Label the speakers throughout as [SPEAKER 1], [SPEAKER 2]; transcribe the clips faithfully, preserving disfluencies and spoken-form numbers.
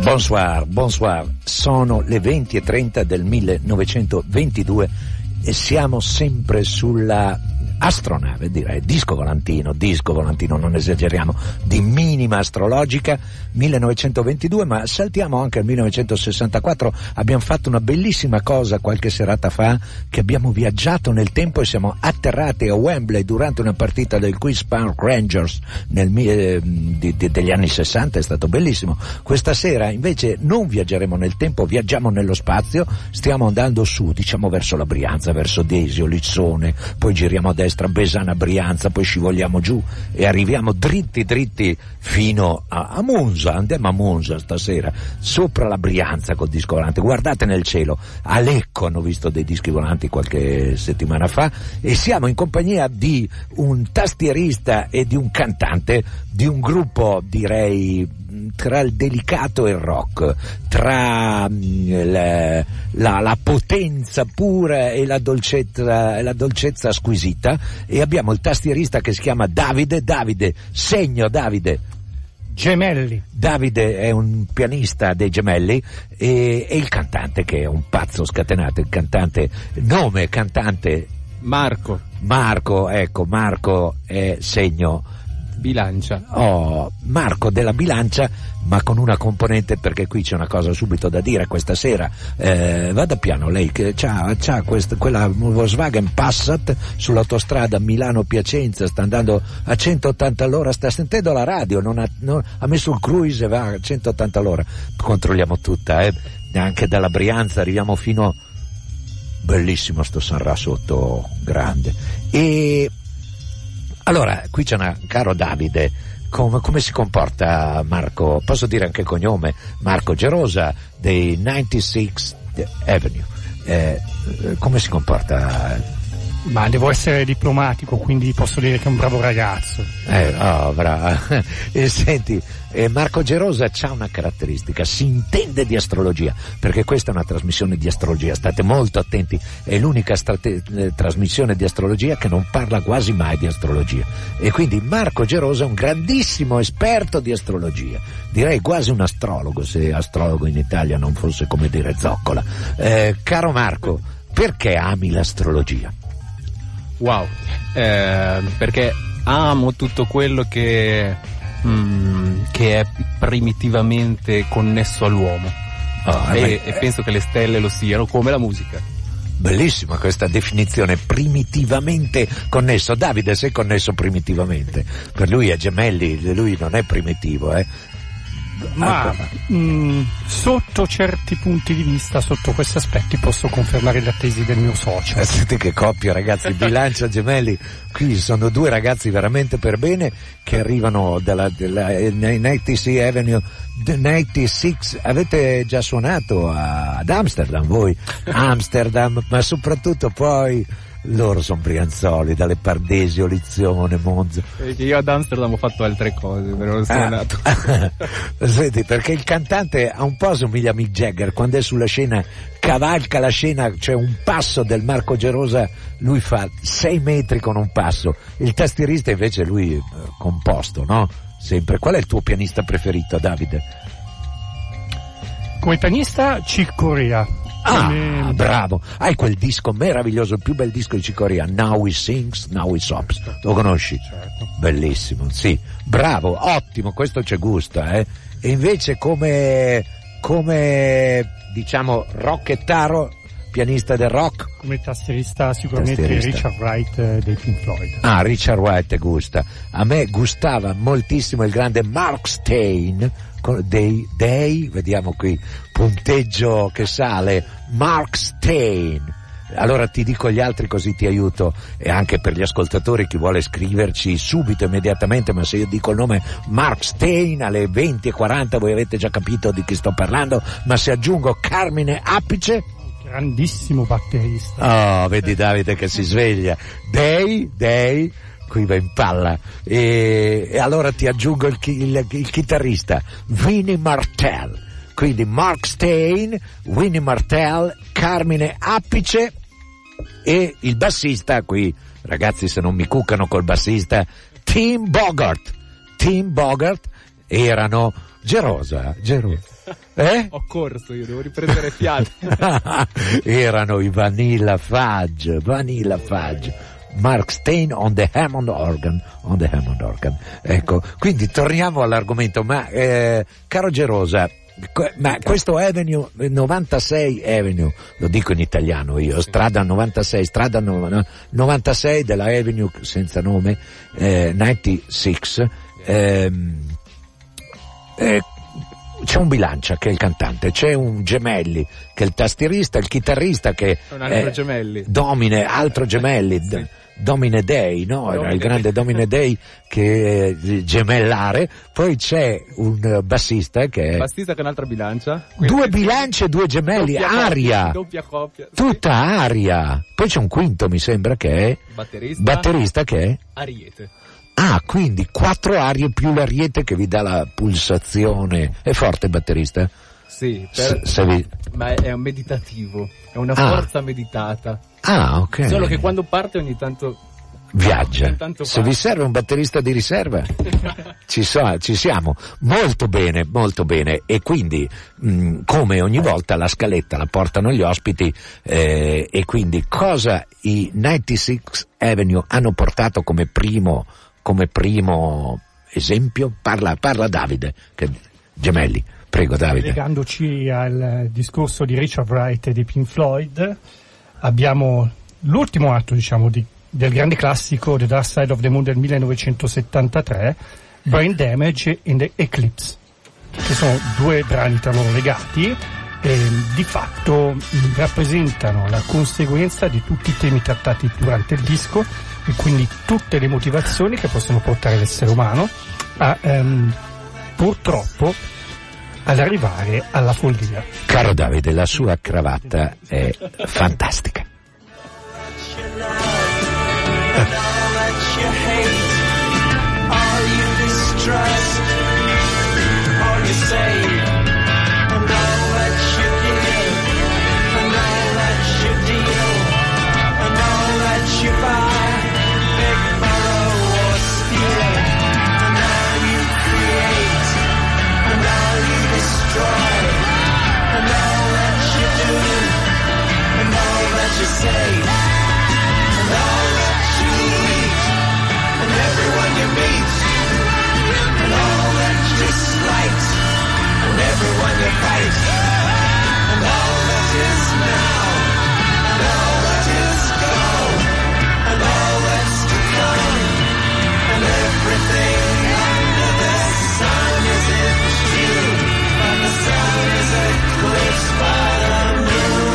[SPEAKER 1] Bonsoir, bonsoir. Sono le venti e trenta del millenovecentoventidue e siamo sempre sulla astronave, direi, disco volantino, disco volantino, non esageriamo, di minima astrologica, millenovecentoventidue, ma saltiamo anche al millenovecentosessantaquattro. Abbiamo fatto una bellissima cosa qualche serata fa, che abbiamo viaggiato nel tempo e siamo atterrati a Wembley durante una partita del Queen's Park Rangers nel, eh, di, di, degli anni sessanta, è stato bellissimo. Questa sera invece non viaggeremo nel tempo, viaggiamo nello spazio, stiamo andando su, diciamo verso la Brianza, verso Desio, Lizzone, poi giriamo a destra, Besana, Brianza, poi scivoliamo giù e arriviamo dritti dritti fino a, a Monza. Andiamo a Monza stasera, sopra la Brianza col disco volante. Guardate nel cielo, a Lecco hanno visto dei dischi volanti qualche settimana fa, e siamo in compagnia di un tastierista e di un cantante di un gruppo, direi, tra il delicato e il rock, tra la, la, la potenza pura e la dolcezza, la dolcezza squisita, e abbiamo il tastierista che si chiama Davide. Davide, segno Davide.
[SPEAKER 2] Gemelli.
[SPEAKER 1] Davide è un pianista dei Gemelli e, e il cantante che è un pazzo scatenato, il cantante, nome cantante
[SPEAKER 2] Marco.
[SPEAKER 1] Marco, ecco, Marco è segno
[SPEAKER 2] Bilancia.
[SPEAKER 1] Oh, Marco della Bilancia, ma con una componente, perché qui c'è una cosa subito da dire questa sera. Eh, vada piano, lei che c'ha, c'ha questa, quella Volkswagen Passat sull'autostrada Milano-Piacenza, sta andando a centottanta all'ora, sta sentendo la radio, non ha, non, ha messo il cruise e va a centottanta all'ora. Controlliamo tutta, eh. Anche dalla Brianza arriviamo fino, bellissimo sto Sanrà sotto, grande. E allora, qui c'è una, caro Davide, come, come si comporta Marco? Posso dire anche il cognome? Marco Gerosa dei novantasei Avenue. Eh, come si comporta?
[SPEAKER 2] Ma devo essere diplomatico, quindi posso dire che è un bravo ragazzo.
[SPEAKER 1] Eh, oh, bravo. E senti, eh, Marco Gerosa c'ha una caratteristica, si intende di astrologia, perché questa è una trasmissione di astrologia, state molto attenti, è l'unica strate- eh, trasmissione di astrologia che non parla quasi mai di astrologia, e quindi Marco Gerosa è un grandissimo esperto di astrologia, direi quasi un astrologo, se astrologo in Italia non fosse come dire zoccola. Eh, caro Marco, perché ami l'astrologia?
[SPEAKER 3] Wow, eh, perché amo tutto quello che, mm, che è primitivamente connesso all'uomo. Oh, e, eh, e penso che le stelle lo siano, come la musica.
[SPEAKER 1] Bellissima questa definizione, primitivamente connesso. Davide, sei connesso primitivamente? Per lui è Gemelli, lui non è primitivo, eh?
[SPEAKER 2] Ma mh, sotto certi punti di vista, sotto questi aspetti, posso confermare la tesi del mio socio.
[SPEAKER 1] Eh, senti che coppia, ragazzi, Bilancia, Gemelli, qui sono due ragazzi veramente per bene che arrivano dalla, dalla novantasei Avenue, novantasei. Avete già suonato a, ad Amsterdam voi? Amsterdam, ma soprattutto poi loro sono brianzoli, dalle Pardesio, Lizione, Monza.
[SPEAKER 3] Perché io ad Amsterdam ho fatto altre cose, però non sono nato.
[SPEAKER 1] Senti, perché il cantante ha un po' somiglia a Mick Jagger, quando è sulla scena, cavalca la scena, c'è cioè un passo del Marco Gerosa, lui fa sei metri con un passo, il tastierista invece lui eh, composto, no? Sempre. Qual è il tuo pianista preferito, Davide?
[SPEAKER 2] Come pianista, Chick Corea.
[SPEAKER 1] Ah, come... bravo, hai quel disco meraviglioso, il più bel disco di Chick Corea, Now He Sings, Now He Sobs, lo conosci?
[SPEAKER 2] Certo.
[SPEAKER 1] Bellissimo, sì, bravo, ottimo, questo c'è gusto, eh. E invece come, come, diciamo, rockettaro, pianista del rock?
[SPEAKER 2] Come tastierista sicuramente tastierista. Richard Wright eh, dei Pink Floyd.
[SPEAKER 1] Ah, Richard Wright gusta, a me gustava moltissimo il grande Mark Stein, Dei, dei, vediamo qui, punteggio che sale, Mark Stein. Allora ti dico gli altri così ti aiuto, e anche per gli ascoltatori, chi vuole scriverci subito, immediatamente, ma se io dico il nome Mark Stein alle venti e quaranta voi avete già capito di chi sto parlando, ma se aggiungo Carmine Appice,
[SPEAKER 2] grandissimo batterista.
[SPEAKER 1] Oh, vedi Davide che si sveglia. Dei, dei, qui va in palla, e, e allora ti aggiungo il, il, il chitarrista Vinnie Martell, quindi Mark Stein, Vinnie Martell, Carmine Appice, e il bassista qui, ragazzi se non mi cuccano col bassista, Tim Bogart. Tim Bogart erano Gerosa, Gerosa. Eh?
[SPEAKER 3] Ho corso, io devo riprendere fiato.
[SPEAKER 1] Erano i Vanilla Fudge, Vanilla Fudge. Mark Stein on the Hammond organ, on the Hammond organ. Ecco, quindi torniamo all'argomento, ma eh, caro Gerosa, ma questo Avenue, novantasei Avenue, lo dico in italiano io, strada novantasei, strada novantasei della Avenue senza nome, eh, novantasei, ehm, eh, c'è un Bilancia che è il cantante, c'è un Gemelli che è il tastierista, il chitarrista che
[SPEAKER 3] un altro Gemelli,
[SPEAKER 1] Domine, altro Gemelli, sì. Domine Day, no? Domine Era il grande Day. Domine Day che eh, gemellare, poi c'è un bassista che è
[SPEAKER 3] bassista che è un'altra bilancia,
[SPEAKER 1] due bilance, due gemelli,
[SPEAKER 3] doppia
[SPEAKER 1] aria,
[SPEAKER 3] coppia, doppia coppia,
[SPEAKER 1] tutta sì. Aria, poi c'è un quinto mi sembra che è
[SPEAKER 3] batterista,
[SPEAKER 1] batterista che è
[SPEAKER 3] Ariete.
[SPEAKER 1] Ah, quindi quattro arie più l'ariete che vi dà la pulsazione. È forte il batterista?
[SPEAKER 3] Sì, per...
[SPEAKER 1] S- se vi...
[SPEAKER 3] ma è un meditativo, è una forza ah. meditata.
[SPEAKER 1] Ah, ok.
[SPEAKER 3] Solo che quando parte ogni tanto
[SPEAKER 1] viaggia.
[SPEAKER 3] Ogni tanto
[SPEAKER 1] se vi serve un batterista di riserva, ci, so, ci siamo. Molto bene, molto bene. E quindi, mh, come ogni volta, la scaletta la portano gli ospiti, eh, e quindi cosa i novantasei Avenue hanno portato come primo, come primo esempio? Parla, parla Davide, che, Gemelli. Prego, Davide.
[SPEAKER 2] Legandoci al discorso di Richard Wright e di Pink Floyd, abbiamo l'ultimo atto, diciamo, di, del grande classico The Dark Side of the Moon del millenovecentosettantatré, Brain Damage and the Eclipse, che sono due brani tra loro legati e di fatto rappresentano la conseguenza di tutti i temi trattati durante il disco e quindi tutte le motivazioni che possono portare l'essere umano a um, purtroppo ad arrivare alla follia.
[SPEAKER 1] Caro Davide, la sua cravatta è fantastica.
[SPEAKER 4] You say, and all that you eat, and everyone you meet, and all that you slight, and everyone you fight, and all that is now, and all that is gone, and all that's to come, and everything under the sun is in view, and the sun is eclipsed by the moon.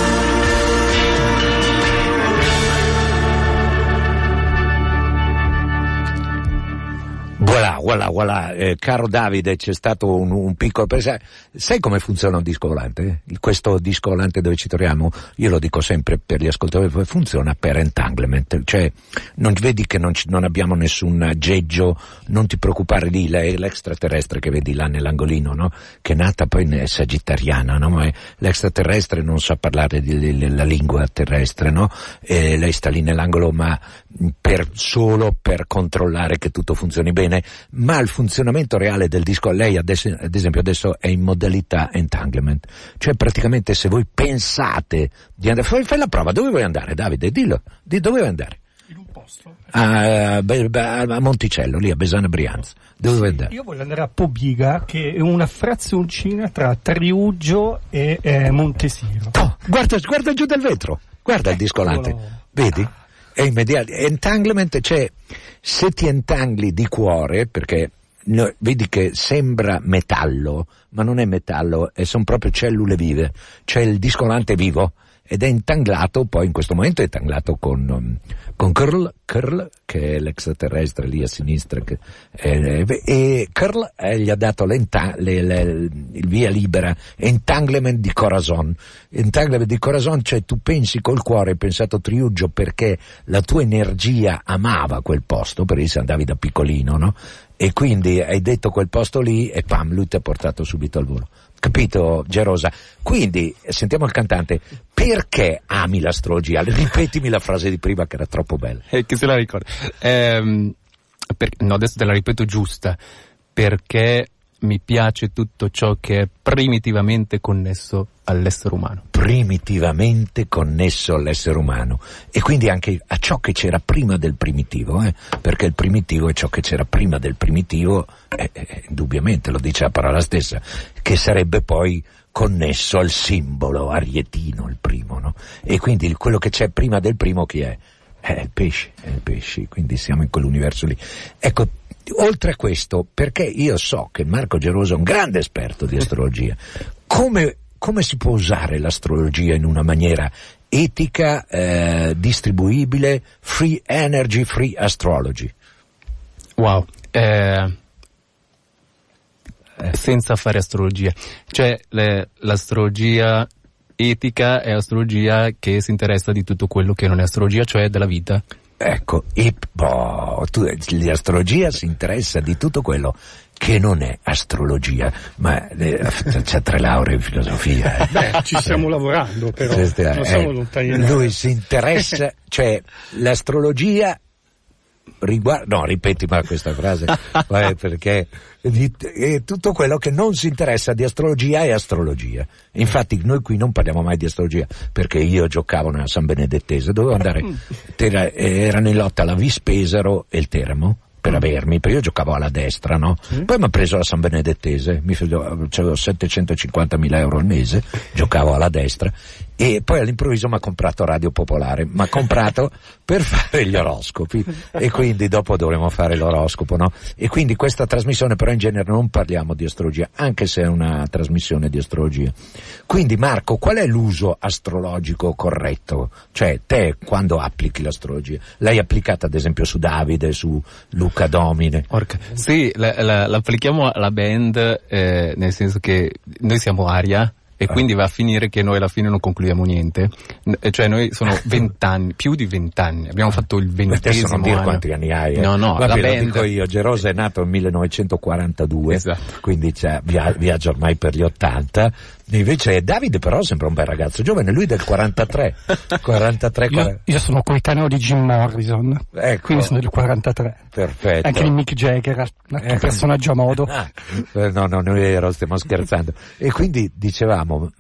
[SPEAKER 1] Voilà, voilà, voilà, eh, caro Davide, c'è stato un, un piccolo... Sai come funziona un disco volante? Questo disco volante dove ci troviamo, io lo dico sempre per gli ascoltatori, funziona per entanglement, cioè non vedi che non, non abbiamo nessun aggeggio, non ti preoccupare lì, l'extraterrestre che vedi là nell'angolino, no? Che è nata poi è sagittariana, no? Ma l'extraterrestre non sa parlare della lingua terrestre, no? E lei sta lì nell'angolo, ma per, solo per controllare che tutto funzioni bene, ma il funzionamento reale del disco, lei adesso, ad esempio adesso è in modalità entanglement, cioè praticamente se voi pensate di andare, fai, fai la prova, dove vuoi andare Davide? Dillo, di dove vuoi andare?
[SPEAKER 2] In un posto.
[SPEAKER 1] A, a Monticello, lì a Besana Brianza, dove
[SPEAKER 2] sì,
[SPEAKER 1] vuoi andare?
[SPEAKER 2] Io voglio andare a Pobiga, che è una frazioncina tra Triuggio e eh, Montesiro.
[SPEAKER 1] Oh, guarda, guarda giù del vetro, guarda il disco volante, vedi? È immediato. Entanglement, cioè se ti entangli di cuore, perché no, vedi che sembra metallo, ma non è metallo, e sono proprio cellule vive, cioè il disco volante vivo, ed è intanglato, poi in questo momento è intanglato con, um, con Curl, Curl, che è l'extraterrestre lì a sinistra, che, eh, e Curl eh, gli ha dato le, le, le, il via libera, entanglement di Corazon. Entanglement di Corazon, cioè tu pensi col cuore, hai pensato Triuggio perché la tua energia amava quel posto, perché se andavi da piccolino, no? E quindi hai detto quel posto lì e pam, lui ti ha portato subito al volo. Capito, Gerosa? Quindi, sentiamo il cantante, perché ami l'astrologia? Ripetimi la frase di prima che era troppo bella.
[SPEAKER 3] Eh, che se la ricordo. Ehm, per, no, adesso te la ripeto giusta. Perché mi piace tutto ciò che è primitivamente connesso all'essere umano.
[SPEAKER 1] Primitivamente connesso all'essere umano, e quindi anche a ciò che c'era prima del primitivo, eh? Perché il primitivo è ciò che c'era prima del primitivo, eh, eh, indubbiamente lo dice la parola stessa, che sarebbe poi connesso al simbolo arietino, il primo, no? E quindi quello che c'è prima del primo chi è? È il pesce, è il pesce, quindi siamo in quell'universo lì. Ecco, oltre a questo, perché io so che Marco Gerosa è un grande esperto di astrologia, come, come si può usare l'astrologia in una maniera etica, eh, distribuibile, free energy, free astrology?
[SPEAKER 3] Wow, eh, senza fare astrologia, cioè le, l'astrologia etica è astrologia che si interessa di tutto quello che non è astrologia, cioè della vita.
[SPEAKER 1] Ecco, e boh, tu, l'astrologia si interessa di tutto quello che non è astrologia, ma eh, c'ha tre lauree in filosofia. Eh.
[SPEAKER 2] Beh, ci stiamo lavorando, però non siamo
[SPEAKER 1] eh,
[SPEAKER 2] lontani.
[SPEAKER 1] Lui si interessa, cioè l'astrologia riguarda, no, ripeti ma questa frase, eh, perché di, eh, tutto quello che non si interessa di astrologia è astrologia. Infatti noi qui non parliamo mai di astrologia, perché io giocavo nella San Benedettese, dovevo andare, era, erano in lotta la Vis Pesaro e il Teramo per avermi, perché io giocavo alla destra, no? Mm. Poi mi ha preso la San Benedettese, mi avevo settecentocinquantamila euro al mese, giocavo alla destra, e poi all'improvviso mi ha comprato Radio Popolare, mi ha comprato per fare gli oroscopi, e quindi dopo dovremo fare l'oroscopo, no? E quindi questa trasmissione, però in genere non parliamo di astrologia, anche se è una trasmissione di astrologia. Quindi Marco, qual è l'uso astrologico corretto? Cioè te quando applichi l'astrologia? L'hai applicata ad esempio su Davide, su Luca Domine?
[SPEAKER 3] Orca. Sì, la, la, l'applichiamo alla band, eh, nel senso che noi siamo Aria, e quindi va a finire che noi alla fine non concludiamo niente. Cioè noi sono vent'anni, più di vent'anni, abbiamo fatto il ventesimo
[SPEAKER 1] Adesso non dire
[SPEAKER 3] anno.
[SPEAKER 1] Quanti anni hai, eh.
[SPEAKER 3] No, no,
[SPEAKER 1] vabbè,
[SPEAKER 3] la
[SPEAKER 1] lo
[SPEAKER 3] band...
[SPEAKER 1] dico io, Gerosa è nato nel millenovecentoquarantadue, esatto. Quindi cioè, via, viaggia ormai per gli ottanta. Invece Davide però sembra un bel ragazzo giovane, lui del quarantatré. quarantatré
[SPEAKER 2] io,
[SPEAKER 1] quaranta...
[SPEAKER 2] io sono coetaneo di Jim Morrison,
[SPEAKER 1] ecco.
[SPEAKER 2] Quindi sono del quarantatré.
[SPEAKER 1] Perfetto.
[SPEAKER 2] Anche di Mick Jagger, un eh. personaggio a modo.
[SPEAKER 1] Ah, no, no, non è vero, stiamo scherzando. E quindi dicevamo...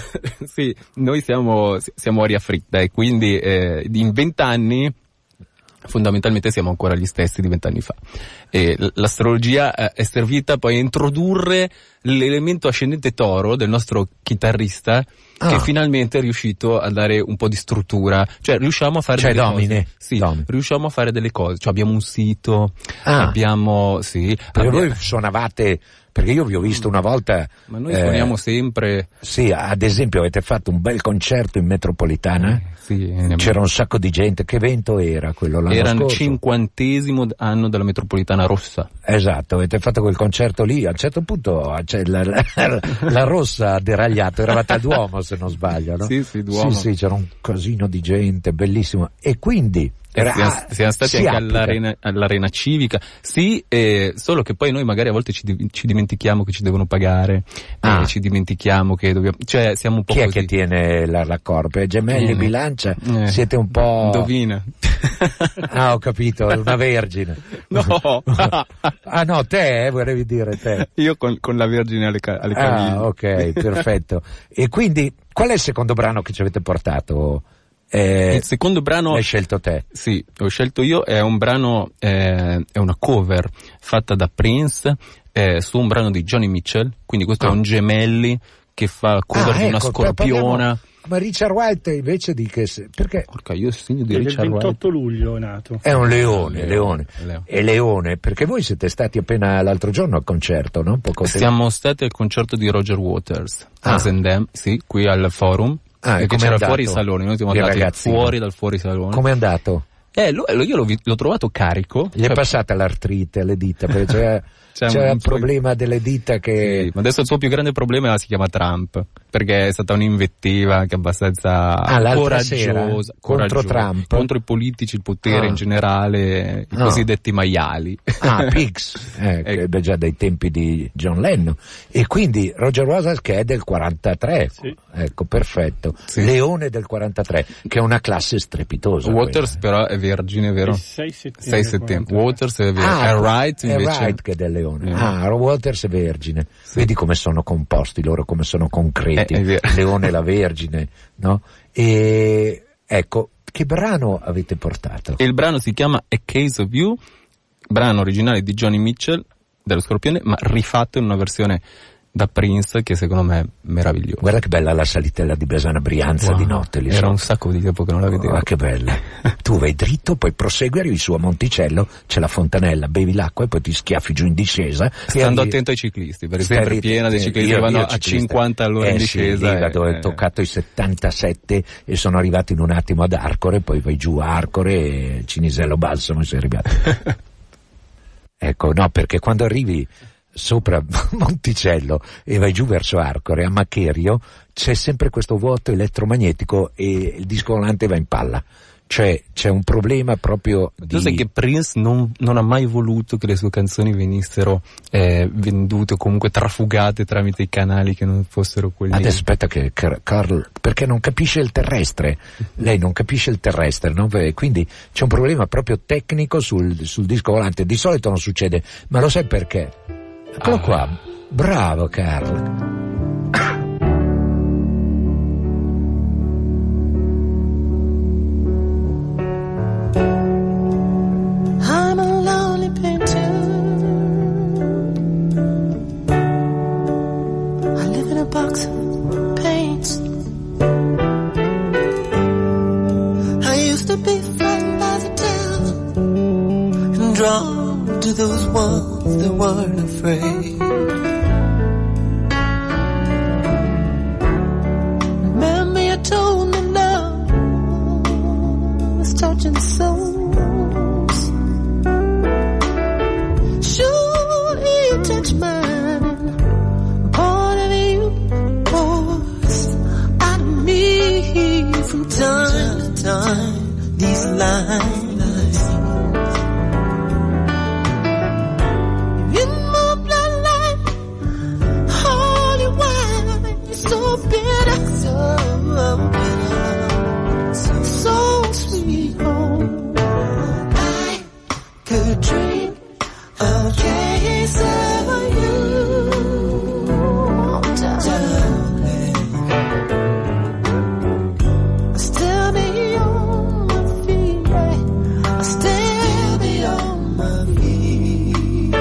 [SPEAKER 3] Sì, noi siamo, siamo aria fritta, e quindi eh, in vent'anni fondamentalmente siamo ancora gli stessi di vent'anni fa. E l'astrologia è servita poi a introdurre l'elemento ascendente Toro del nostro chitarrista, ah. che finalmente è riuscito a dare un po' di struttura, cioè riusciamo a fare
[SPEAKER 1] cioè
[SPEAKER 3] delle
[SPEAKER 1] domine.
[SPEAKER 3] cose. Sì,
[SPEAKER 1] domine.
[SPEAKER 3] riusciamo a fare delle cose, cioè abbiamo un sito, ah. abbiamo, sì.
[SPEAKER 1] Perché
[SPEAKER 3] abbiamo...
[SPEAKER 1] voi suonavate, perché io vi ho visto una volta...
[SPEAKER 3] Ma noi suoniamo eh, sempre...
[SPEAKER 1] Sì, ad esempio avete fatto un bel concerto in Metropolitana,
[SPEAKER 3] eh, sì,
[SPEAKER 1] c'era un sacco di gente, che evento era quello l'anno
[SPEAKER 3] era
[SPEAKER 1] scorso?
[SPEAKER 3] Era il cinquantesimo anno della Metropolitana Rossa.
[SPEAKER 1] Esatto, avete fatto quel concerto lì, a un certo punto cioè, la, la, la Rossa ha deragliato, eravate a Duomo se non sbaglio, no?
[SPEAKER 3] Sì, sì, Duomo.
[SPEAKER 1] Sì, sì, c'era un casino di gente, bellissimo, e quindi...
[SPEAKER 3] Era, siamo, siamo stati anche all'arena, all'arena civica, sì, eh, solo che poi noi magari a volte ci, ci dimentichiamo che ci devono pagare, ah. eh, ci dimentichiamo che dobbiamo, cioè siamo un po'
[SPEAKER 1] Chi
[SPEAKER 3] così.
[SPEAKER 1] È che tiene la, la corpe? Gemelli, eh. bilancia? Eh. Siete un po'...
[SPEAKER 3] Indovina.
[SPEAKER 1] Ah, ho capito, è una vergine.
[SPEAKER 3] No.
[SPEAKER 1] Ah no, te, eh, volevi dire te.
[SPEAKER 3] Io con, con la vergine alle, ca- alle caviglie.
[SPEAKER 1] Ah, ok, perfetto. E quindi, qual è il secondo brano che ci avete portato? Eh,
[SPEAKER 3] il secondo brano
[SPEAKER 1] l'hai scelto te?
[SPEAKER 3] Sì, l'ho scelto io, è un brano, eh, è una cover fatta da Prince eh, su un brano di Johnny Mitchell, quindi questo ah. è un Gemelli che fa cover ah, di una ecco, scorpiona.
[SPEAKER 1] Ma Richard White invece di che se, perché?
[SPEAKER 3] Porca, io segno di
[SPEAKER 2] è
[SPEAKER 3] Richard
[SPEAKER 2] il ventotto
[SPEAKER 3] White.
[SPEAKER 2] luglio è nato.
[SPEAKER 1] È un leone, leone.
[SPEAKER 3] leone.
[SPEAKER 1] E leone, perché voi siete stati appena l'altro giorno al concerto, no? Poco
[SPEAKER 3] Siamo stati al concerto di Roger Waters, ah. a Zendem, sì, qui al Forum.
[SPEAKER 1] Ah,
[SPEAKER 3] perché c'era fuori i saloni, noi siamo andati ragazzino. fuori dal fuori salone.
[SPEAKER 1] Come è andato?
[SPEAKER 3] Eh, lo, io l'ho, l'ho trovato carico.
[SPEAKER 1] Gli è passata l'artrite alle dita, perché c'è, c'è, c'è un problema po- delle dita che...
[SPEAKER 3] Sì, ma adesso il suo più grande problema si chiama Trump, perché è stata un'invettiva anche abbastanza
[SPEAKER 1] ah,
[SPEAKER 3] coraggiosa.
[SPEAKER 1] Contro Trump?
[SPEAKER 3] Contro i politici, il potere ah. in generale, i no. cosiddetti maiali.
[SPEAKER 1] Ah, pigs, eh, eh. Beh, già dai tempi di John Lennon. E quindi Roger Waters che è del quarantatré, sì. Ecco, perfetto. Sì. Leone del quarantatré, che è una classe strepitosa.
[SPEAKER 3] Waters
[SPEAKER 1] quella.
[SPEAKER 3] Però è vergine, vero?
[SPEAKER 2] sei settembre.
[SPEAKER 3] sei settembre. Waters è vero. Ah,
[SPEAKER 1] è
[SPEAKER 3] Wright invece.
[SPEAKER 1] È Wright che è del Leone. Leone.
[SPEAKER 3] Mm.
[SPEAKER 1] Ah, Waters è Vergine. Sì. Vedi come sono composti loro, come sono concreti.
[SPEAKER 3] Eh,
[SPEAKER 1] Leone e la Vergine, no? E ecco, che brano avete portato?
[SPEAKER 3] Il brano si chiama A Case of You, brano originale di Johnny Mitchell dello Scorpione, ma rifatto in una versione da Prince che secondo me è meravigliosa.
[SPEAKER 1] Guarda che bella la salitella di Besana Brianza, wow, di notte lì.
[SPEAKER 3] Era
[SPEAKER 1] so.
[SPEAKER 3] un sacco di tempo che non la vedevo.
[SPEAKER 1] Ah, che bella. Tu vai dritto, poi prosegui, arrivi su a Monticello, c'è la fontanella, bevi l'acqua e poi ti schiaffi giù in discesa.
[SPEAKER 3] Stando arrivi... attento ai ciclisti, perché è sempre piena dei ciclisti che vanno a cinquanta all'ora
[SPEAKER 1] eh,
[SPEAKER 3] in discesa.
[SPEAKER 1] Sì, lì vado,
[SPEAKER 3] e...
[SPEAKER 1] ho toccato i settantasette e sono arrivato in un attimo ad Arcore, poi vai giù a Arcore e Cinisello Balsamo e sei arrivato. Ecco, no, perché quando arrivi sopra Monticello e vai giù verso Arcore, a Macherio, c'è sempre questo vuoto elettromagnetico e il disco volante va in palla. Cioè, c'è un problema proprio di...
[SPEAKER 3] Tu sai che Prince non, non ha mai voluto che le sue canzoni venissero eh, vendute o comunque trafugate tramite i canali che non fossero quelli...
[SPEAKER 1] Adesso aspetta che Carl... perché non capisce il terrestre. Lei non capisce il terrestre, no? Quindi c'è un problema proprio tecnico sul, sul disco volante. Di solito non succede, ma lo sai perché? Eccolo ah. qua. Bravo, Carl.
[SPEAKER 5] I'm a lonely painter. I live in a box of paints. I used to be frightened by the devil and drawn to those ones that weren't afraid. Remember you told me love was touching souls. Touch mine, part of you pours out of me from time to time. These lines in my bloodline, holy wine, you're so bitter, so bitter, so, so sweet. Oh, I could dream of case of you, darling. I still be on my feet, I still be on my feet.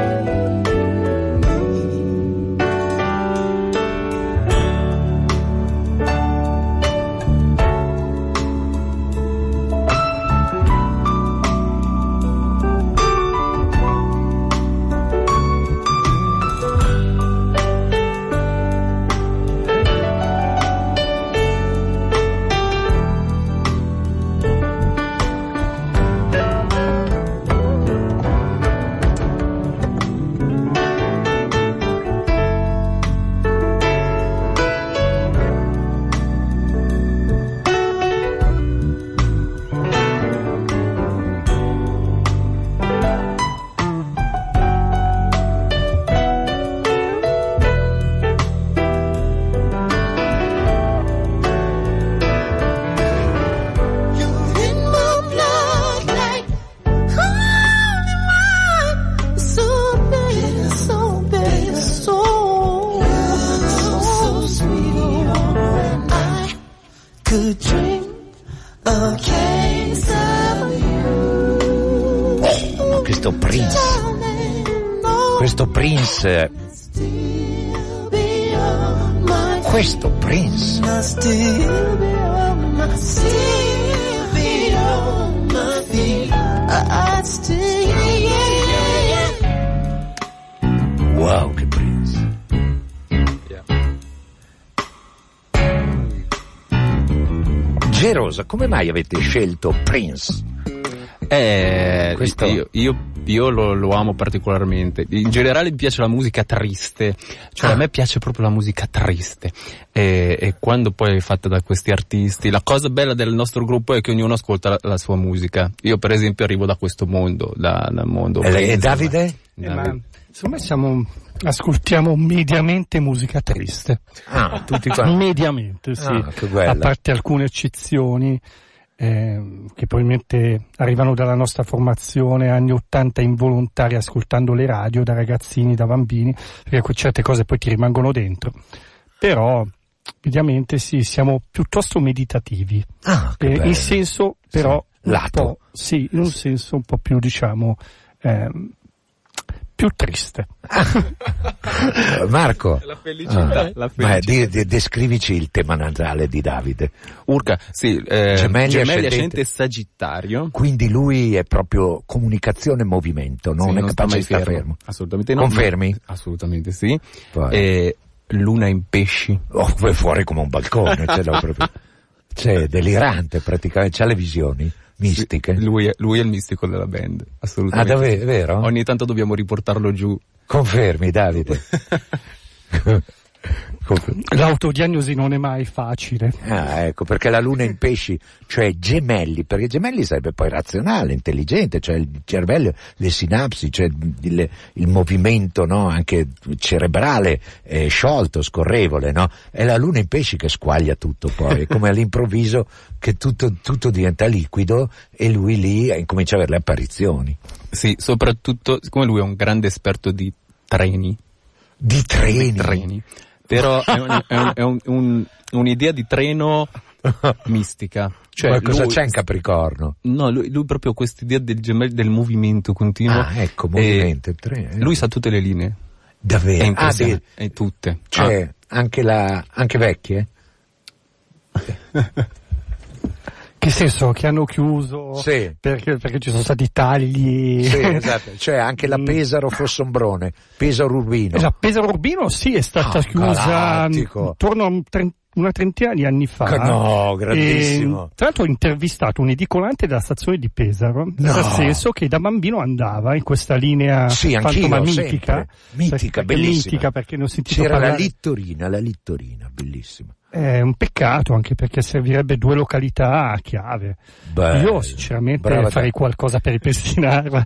[SPEAKER 1] Questo Prince, questo Prince, wow, che Prince. Gerosa, come mai avete scelto Prince?
[SPEAKER 3] Eh,
[SPEAKER 1] Questo...
[SPEAKER 3] io, io Io lo, lo amo particolarmente. In generale mi piace la musica triste, cioè ah. a me piace proprio la musica triste e, e quando poi è fatta da questi artisti, la cosa bella del nostro gruppo è che ognuno ascolta la, la sua musica. Io per esempio arrivo da questo mondo, da, dal mondo.
[SPEAKER 1] E lei è Davide?
[SPEAKER 2] Eh, ma, insomma siamo, ascoltiamo mediamente musica triste.
[SPEAKER 1] Ah, tutti quanti?
[SPEAKER 2] Mediamente, sì.
[SPEAKER 1] Ah, che bello.
[SPEAKER 2] A parte alcune eccezioni. eh, che probabilmente arrivano dalla nostra formazione anni ottanta involontaria, ascoltando le radio da ragazzini, da bambini, perché certe cose poi ti rimangono dentro. Però ovviamente sì, siamo piuttosto meditativi,
[SPEAKER 1] Ah, che
[SPEAKER 2] eh,
[SPEAKER 1] bello.
[SPEAKER 2] in senso però
[SPEAKER 1] Sì,
[SPEAKER 2] un
[SPEAKER 1] lato.
[SPEAKER 2] po', sì, in un senso un po' più, diciamo, ehm, più triste.
[SPEAKER 1] Marco,
[SPEAKER 3] La felicità,
[SPEAKER 1] ah,
[SPEAKER 3] la
[SPEAKER 1] ma
[SPEAKER 3] felicità.
[SPEAKER 1] di- di- descrivici il tema natale di Davide.
[SPEAKER 3] Urca, sì, eh,
[SPEAKER 1] Gemelli
[SPEAKER 3] Gemelli,
[SPEAKER 1] ascendente.
[SPEAKER 3] ascendente Sagittario.
[SPEAKER 1] Quindi lui è proprio comunicazione e movimento, non
[SPEAKER 3] Sì,
[SPEAKER 1] è
[SPEAKER 3] non sta
[SPEAKER 1] capace
[SPEAKER 3] mai
[SPEAKER 1] di stare
[SPEAKER 3] fermo.
[SPEAKER 1] fermo.
[SPEAKER 3] Assolutamente no.
[SPEAKER 1] Confermi?
[SPEAKER 3] Assolutamente sì.
[SPEAKER 1] Poi.
[SPEAKER 3] E Luna in pesci.
[SPEAKER 1] Oh, è fuori come un balcone, ce l'ho proprio. Cioè, delirante praticamente, c'ha le visioni mistiche.
[SPEAKER 3] Sì, lui, è, lui è il mistico della band, assolutamente.
[SPEAKER 1] Ah, davvero? È vero?
[SPEAKER 3] Ogni tanto dobbiamo riportarlo giù.
[SPEAKER 1] Confermi, Davide. Confermi.
[SPEAKER 2] L'autodiagnosi non è mai facile.
[SPEAKER 1] Ah, ecco, perché la luna in pesci, cioè gemelli, perché gemelli sarebbe poi razionale, intelligente, cioè il cervello, le sinapsi, cioè il, il movimento, no, anche cerebrale, eh, sciolto, scorrevole, no? È la luna in pesci che squaglia tutto poi, è come all'improvviso che tutto, tutto diventa liquido e lui lì eh, incomincia a avere le apparizioni.
[SPEAKER 3] Sì, soprattutto, siccome lui è un grande esperto di treni.
[SPEAKER 1] Di treni.
[SPEAKER 3] Di treni. Però è, un, è, un, è un, un, un'idea di treno mistica. Cioè,
[SPEAKER 1] Ma cosa
[SPEAKER 3] lui,
[SPEAKER 1] c'è in Capricorno?
[SPEAKER 3] No, lui, lui proprio quest'idea del gemello, del movimento continuo.
[SPEAKER 1] Ah, ecco, movimento, il treno.
[SPEAKER 3] Lui sa tutte le linee. È
[SPEAKER 1] Davvero? Ah,
[SPEAKER 3] impressionante.
[SPEAKER 1] di-
[SPEAKER 3] E tutte.
[SPEAKER 1] cioè, anche la, anche vecchie?
[SPEAKER 2] Che senso? Che hanno chiuso
[SPEAKER 1] Sì.
[SPEAKER 2] perché, perché ci sono stati tagli.
[SPEAKER 1] Sì, esatto, cioè anche la Pesaro Fossombrone, Pesaro Urbino.
[SPEAKER 2] La Pesaro Urbino sì, è stata
[SPEAKER 1] Ah,
[SPEAKER 2] chiusa
[SPEAKER 1] galattico.
[SPEAKER 2] intorno a un tren- una trentina di anni fa.
[SPEAKER 1] No, grandissimo.
[SPEAKER 2] E, tra l'altro ho intervistato un edicolante della stazione di Pesaro,
[SPEAKER 1] No.
[SPEAKER 2] nel senso che da bambino andava in questa linea
[SPEAKER 1] Sì, anch'io,
[SPEAKER 2] fantoma
[SPEAKER 1] sempre.
[SPEAKER 2] mitica.
[SPEAKER 1] Mitica,
[SPEAKER 2] perché
[SPEAKER 1] bellissima.
[SPEAKER 2] mitica perché ne ho sentito
[SPEAKER 1] C'era
[SPEAKER 2] parlare.
[SPEAKER 1] la Littorina, la Littorina, bellissima.
[SPEAKER 2] È un peccato, anche perché servirebbe due località a chiave.
[SPEAKER 1] Bello.
[SPEAKER 2] Io sinceramente
[SPEAKER 1] Brava
[SPEAKER 2] farei
[SPEAKER 1] da-
[SPEAKER 2] qualcosa per ripristinarla.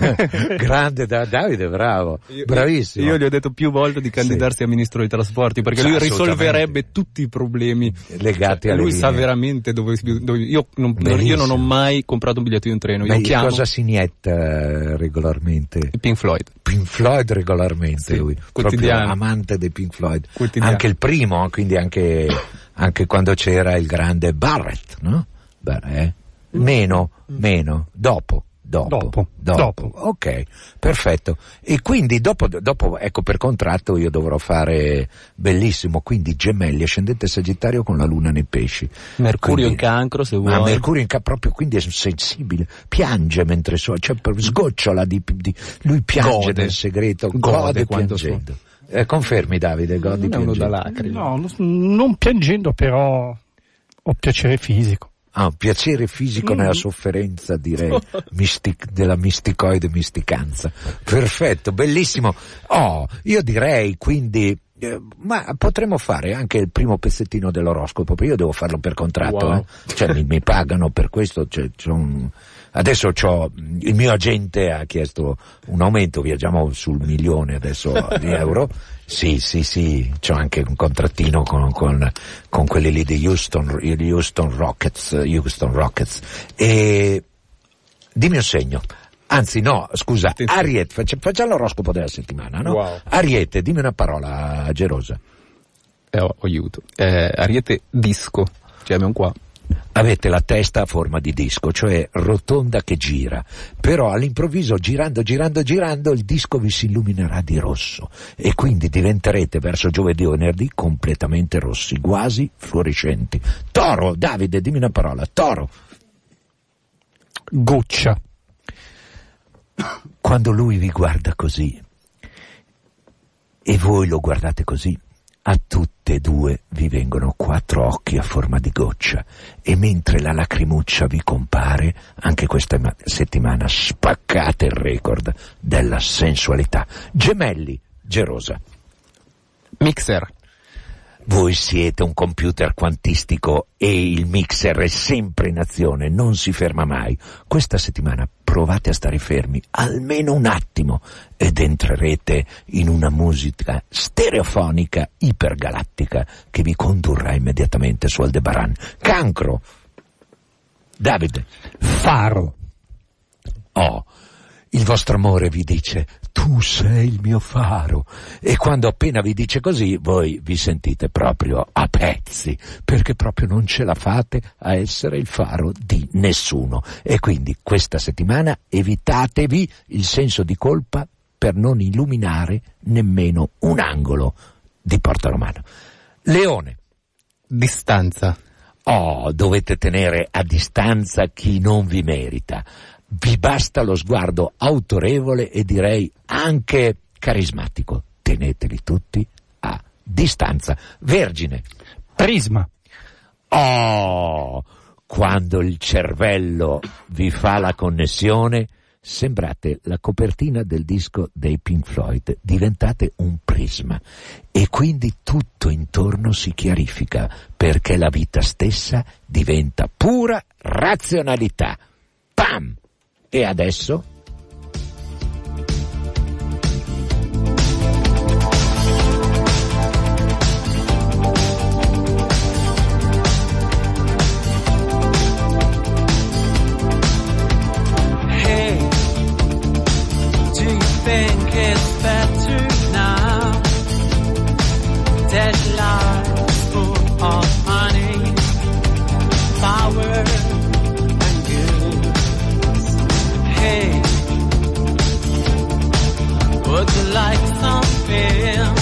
[SPEAKER 1] Grande da- Davide, bravo, bravissimo.
[SPEAKER 3] Io gli ho detto più volte di candidarsi a ministro dei trasporti perché
[SPEAKER 1] Sì,
[SPEAKER 3] lui
[SPEAKER 1] assolutamente.
[SPEAKER 3] risolverebbe tutti i problemi
[SPEAKER 1] Legati alle
[SPEAKER 3] lui sa
[SPEAKER 1] linee.
[SPEAKER 3] veramente dove, dove io, non,
[SPEAKER 1] Benissimo.
[SPEAKER 3] io non ho mai comprato un biglietto di un treno.
[SPEAKER 1] Ma
[SPEAKER 3] Io chiamo
[SPEAKER 1] cosa si inietta eh, regolarmente?
[SPEAKER 3] Pink Floyd.
[SPEAKER 1] Pink Floyd regolarmente,
[SPEAKER 3] Sì,
[SPEAKER 1] lui, proprio
[SPEAKER 3] quotidiano.
[SPEAKER 1] amante dei Pink Floyd,
[SPEAKER 3] Quotidiano.
[SPEAKER 1] anche il primo, quindi anche, anche quando c'era il grande Barrett, no? Beh, eh? Meno, meno, dopo. Dopo,
[SPEAKER 2] Dopo,
[SPEAKER 1] dopo,
[SPEAKER 2] dopo.
[SPEAKER 1] ok, perfetto. E quindi dopo, dopo, ecco, per contratto io dovrò fare bellissimo, quindi gemelli, ascendente Sagittario con la luna nei pesci.
[SPEAKER 3] Mercurio
[SPEAKER 1] Quindi-
[SPEAKER 3] in cancro se vuoi.
[SPEAKER 1] Ma Mercurio in cancro proprio, quindi è sensibile, piange mentre suona, cioè per- sgocciola di, di lui piange
[SPEAKER 3] Gode.
[SPEAKER 1] nel segreto,
[SPEAKER 3] Gode
[SPEAKER 1] gode,
[SPEAKER 3] quando
[SPEAKER 1] piangendo. Eh, confermi Davide, godi
[SPEAKER 3] Non è uno da
[SPEAKER 1] piangendo.
[SPEAKER 3] lacrime.
[SPEAKER 2] No, non- non piangendo, però ho piacere fisico.
[SPEAKER 1] Ah, un piacere fisico
[SPEAKER 3] Mm.
[SPEAKER 1] nella sofferenza, direi, mistic- della misticoide misticanza. Perfetto, bellissimo. Oh, io direi quindi, eh, ma potremmo fare anche il primo pezzettino dell'oroscopo, perché io devo farlo per contratto,
[SPEAKER 3] Wow.
[SPEAKER 1] eh. Cioè mi, mi pagano per questo, cioè, c'è un- adesso c'ho, il mio agente ha chiesto un aumento, viaggiamo sul milione adesso di euro. Sì, sì, sì, c'ho anche un contrattino con, con, con quelli lì di Houston, gli Houston Rockets, Houston Rockets. E dimmi un segno. Anzi, no, scusa,
[SPEAKER 3] Attenzione.
[SPEAKER 1] Ariete, faccia- facciamo l'oroscopo della settimana, no?
[SPEAKER 3] Wow.
[SPEAKER 1] Ariete, dimmi una parola gerosa.
[SPEAKER 3] Eh, oh, aiuto. Eh, Ariete disco. Cioè abbiamo qua.
[SPEAKER 1] Avete la testa a forma di disco, cioè rotonda che gira, però all'improvviso girando, girando, girando il disco vi si illuminerà di rosso e quindi diventerete verso giovedì o venerdì completamente rossi, quasi fluorescenti. Toro, Davide, dimmi una parola, Toro.
[SPEAKER 2] Goccia.
[SPEAKER 1] Quando lui vi guarda così e voi lo guardate così, a tutte e due vi vengono quattro occhi a forma di goccia e mentre la lacrimuccia vi compare, anche questa ma- settimana spaccate il record della sensualità. Gemelli, gerosa.
[SPEAKER 3] Mixer.
[SPEAKER 1] Voi siete un computer quantistico e il mixer è sempre in azione, non si ferma mai. Questa settimana provate a stare fermi almeno un attimo ed entrerete in una musica stereofonica ipergalattica che vi condurrà immediatamente su Aldebaran. Cancro. Davide.
[SPEAKER 2] Faro.
[SPEAKER 1] Oh, il vostro amore vi dice, tu sei il mio faro, e quando appena vi dice così voi vi sentite proprio a pezzi, perché proprio non ce la fate a essere il faro di nessuno, e quindi questa settimana evitatevi il senso di colpa per non illuminare nemmeno un angolo di Porta Romana. Leone.
[SPEAKER 3] Distanza.
[SPEAKER 1] Oh, dovete tenere a distanza chi non vi merita. Vi basta lo sguardo autorevole e direi anche carismatico. Teneteli tutti a distanza. Vergine.
[SPEAKER 2] Prisma.
[SPEAKER 1] Oh, quando il cervello vi fa la connessione, sembrate la copertina del disco dei Pink Floyd, diventate un prisma e quindi tutto intorno si chiarifica, perché la vita stessa diventa pura razionalità. Pam! E adesso?
[SPEAKER 4] Hey, do you think it's better now? Deadlines full of money, power. Hey, would you like some film?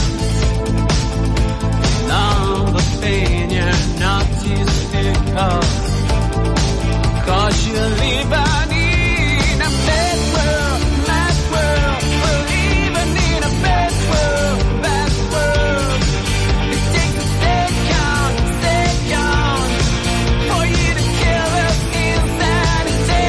[SPEAKER 4] Now the pain you're not used to cause, cause you live in a bad world, mad world. We're living in a bad world, bad world. It takes a second, second for you to kill us insanity.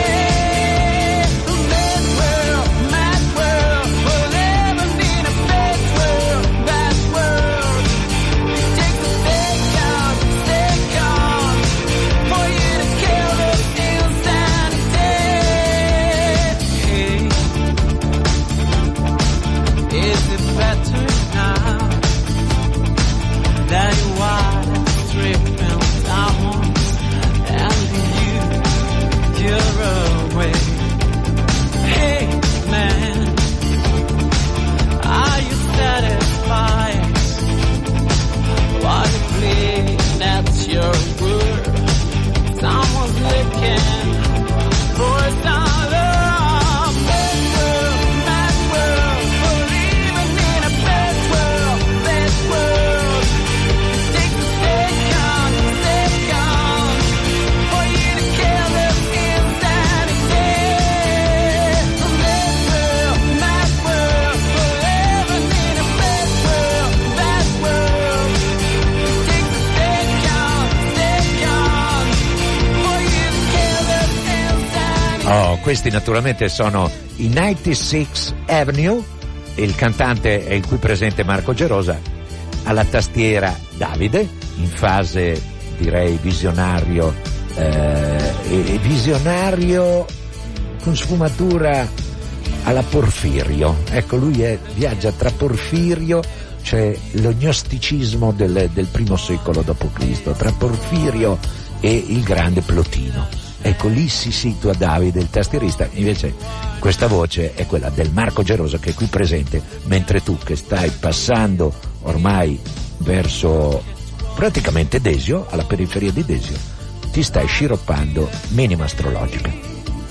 [SPEAKER 1] Oh, questi naturalmente sono i novantasei Avenue, il cantante è il qui presente Marco Gerosa, alla tastiera Davide, in fase direi visionario, eh, e visionario con sfumatura alla Porfirio. Ecco, lui è, viaggia tra Porfirio, cioè lo gnosticismo del, del primo secolo dopo Cristo, tra Porfirio e il grande Plotino. Ecco, lì si situa Davide, il tastierista. Invece questa voce è quella del Marco Gerosa che è qui presente, mentre tu che stai passando ormai verso praticamente Desio, alla periferia di Desio, ti stai sciroppando Minima Astrologica.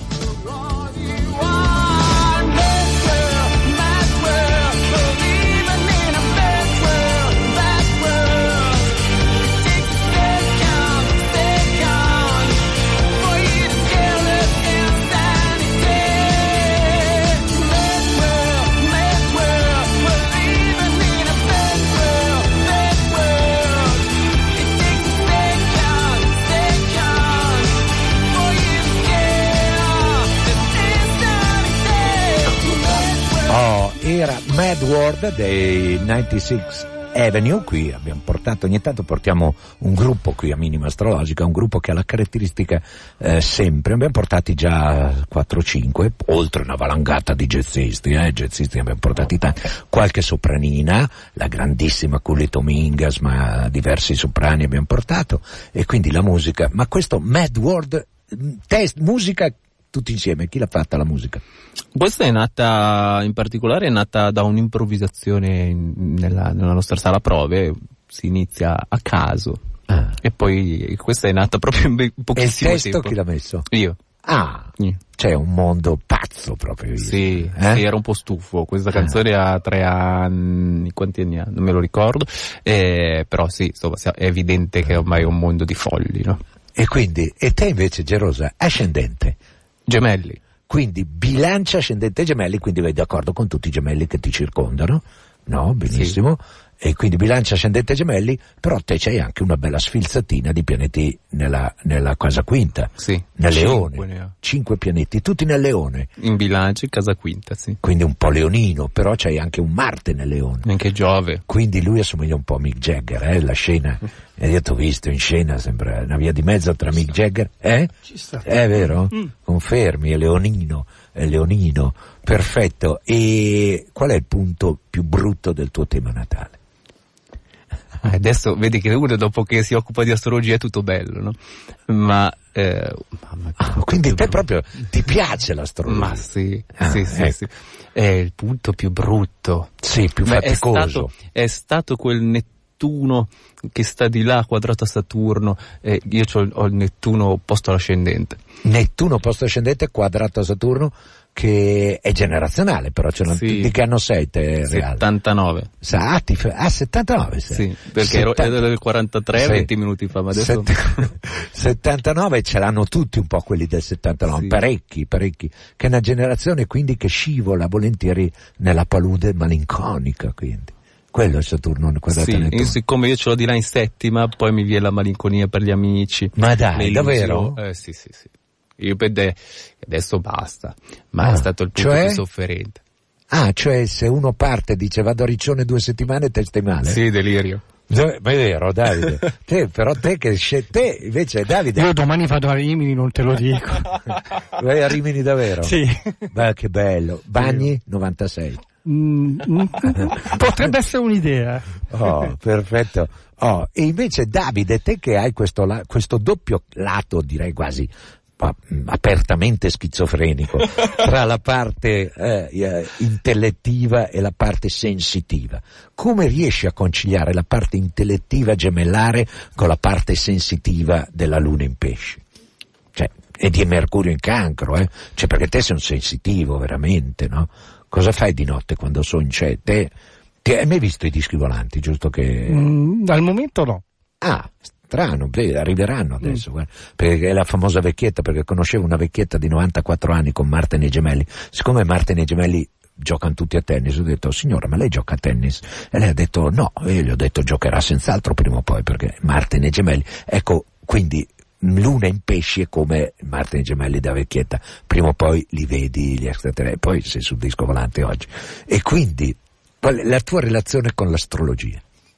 [SPEAKER 1] Era Mad World dei novantasei Avenue. Qui abbiamo portato, ogni tanto portiamo un gruppo qui a Minima Astrologica, un gruppo che ha la caratteristica eh, sempre, abbiamo portati già quattro cinque, oltre una valangata di jazzisti, eh, jazzisti abbiamo portati tanti, qualche sopranina, la grandissima Culi Dominguez, ma diversi soprani abbiamo portato, e quindi la musica, ma questo Mad World test, musica, tutti insieme, chi l'ha fatta la musica?
[SPEAKER 3] Questa è nata, in particolare è nata da un'improvvisazione in- nella, nella nostra sala prove, si inizia a caso.
[SPEAKER 1] Ah.
[SPEAKER 3] E poi questa è nata proprio in be-
[SPEAKER 1] E il
[SPEAKER 3] pochissimo
[SPEAKER 1] testo
[SPEAKER 3] tempo.
[SPEAKER 1] chi l'ha messo?
[SPEAKER 3] Io.
[SPEAKER 1] Ah,
[SPEAKER 3] Io.
[SPEAKER 1] c'è un mondo pazzo proprio.
[SPEAKER 3] Sì,
[SPEAKER 1] Eh?
[SPEAKER 3] sì, era un po' stufo. Questa
[SPEAKER 1] Ah.
[SPEAKER 3] canzone ha tre anni, quanti anni ha? Non me lo ricordo. Eh, però sì, insomma, è evidente che ormai è un mondo di folli, no?
[SPEAKER 1] E quindi, e te invece, Gerosa, ascendente.
[SPEAKER 3] Gemelli.
[SPEAKER 1] Quindi bilancia ascendente e gemelli, quindi vai d'accordo con tutti i gemelli che ti circondano, no? Benissimo. E quindi bilancia ascendente e gemelli, però te c'hai anche una bella sfilzatina di pianeti nella, nella casa quinta.
[SPEAKER 3] Sì.
[SPEAKER 1] Nel
[SPEAKER 3] Cinque
[SPEAKER 1] leone.
[SPEAKER 3] ne ho.
[SPEAKER 1] Cinque pianeti, tutti nel leone.
[SPEAKER 3] In bilancio, casa quinta, sì.
[SPEAKER 1] Quindi un po' leonino, però c'hai anche un Marte nel leone.
[SPEAKER 3] Anche Giove.
[SPEAKER 1] Quindi lui assomiglia un po' a Mick Jagger, eh, la scena. E io t'ho visto in scena, sembra una via di mezzo tra Mick Jagger, eh?
[SPEAKER 2] Ci sta.
[SPEAKER 1] È vero? Confermi, è leonino, è leonino. Perfetto. E qual è il punto più brutto del tuo tema natale?
[SPEAKER 3] Eh, Adesso vedi che uno dopo che si occupa di astrologia è tutto bello, no? Ma, eh, mamma,
[SPEAKER 1] Ah, quindi te proprio ti piace l'astrologia?
[SPEAKER 3] ma sì,
[SPEAKER 1] Ah,
[SPEAKER 3] sì, sì,
[SPEAKER 1] ecco.
[SPEAKER 3] sì. È il punto più brutto.
[SPEAKER 1] Sì, più
[SPEAKER 3] Ma è
[SPEAKER 1] faticoso.
[SPEAKER 3] stato, è stato quel Nettuno che sta di là quadrato a Saturno, e io c'ho, ho il Nettuno opposto all'ascendente.
[SPEAKER 1] Nettuno posto ascendente quadrato a Saturno, che è generazionale, però ce l'hanno-
[SPEAKER 3] Sì.
[SPEAKER 1] di che anno sei te, Reale?
[SPEAKER 3] settantanove.
[SPEAKER 1] Sa- Ah, ti fa- ah, settantanove sei.
[SPEAKER 3] Sì, perché ero,
[SPEAKER 1] Settanta-
[SPEAKER 3] ero del quarantatré,
[SPEAKER 1] Sì.
[SPEAKER 3] venti minuti fa, ma adesso...
[SPEAKER 1] Sett- settantanove ce l'hanno tutti un po' quelli del settantanove,
[SPEAKER 3] Sì.
[SPEAKER 1] parecchi, parecchi, che è una generazione quindi che scivola volentieri nella palude malinconica, quindi. Quello è Saturno quadrato
[SPEAKER 3] Sì,
[SPEAKER 1] Nettuno.
[SPEAKER 3] io, siccome io ce l'ho di là in settima, poi mi viene la malinconia per gli amici.
[SPEAKER 1] Ma dai,
[SPEAKER 3] le illusioni.
[SPEAKER 1] davvero?
[SPEAKER 3] Eh sì, sì, sì. Io per de- adesso basta, ma
[SPEAKER 1] Ah,
[SPEAKER 3] è stato il punto
[SPEAKER 1] cioè?
[SPEAKER 3] più sofferente.
[SPEAKER 1] Ah, cioè se uno parte e dice vado a Riccione due settimane te stai male?
[SPEAKER 3] Sì, delirio.
[SPEAKER 1] Dove- Ma è vero, Davide. te, però te che scegli, te invece Davide,
[SPEAKER 2] Io domani vado a Rimini, non te lo dico.
[SPEAKER 1] vai a Rimini davvero?
[SPEAKER 2] Sì.
[SPEAKER 1] Beh, che bello. Bagni novantasei.
[SPEAKER 2] Mm, mm, potrebbe essere un'idea.
[SPEAKER 1] Oh, perfetto. Oh, e invece Davide, te che hai questo, la- questo doppio lato, direi quasi ma, mh, apertamente schizofrenico, tra la parte eh, eh, intellettiva e la parte sensitiva, come riesci a conciliare la parte intellettiva gemellare con la parte sensitiva della luna in pesci? Cioè, e di Mercurio in Cancro, eh? Cioè, perché te sei un sensitivo, veramente, no? Cosa fai di notte quando sogni? Cioè, te, ti hai mai visto i dischi volanti, giusto che...
[SPEAKER 2] Mm, al momento no.
[SPEAKER 1] Ah, strano, beh, arriveranno adesso, guarda, perché è la famosa vecchietta, perché conoscevo una vecchietta di novantaquattro anni con Marte nei Gemelli. Siccome Marte nei Gemelli giocano tutti a tennis, ho detto, signora, ma lei gioca a tennis? E lei ha detto, no, e io gli ho detto, giocherà senz'altro prima o poi, perché Marte nei Gemelli. Ecco, quindi... Luna in pesci è come Marte nei Gemelli da vecchietta, prima o poi li vedi gli extraterrestri, poi sei sul disco volante oggi. E quindi, qual è la tua relazione con l'astrologia?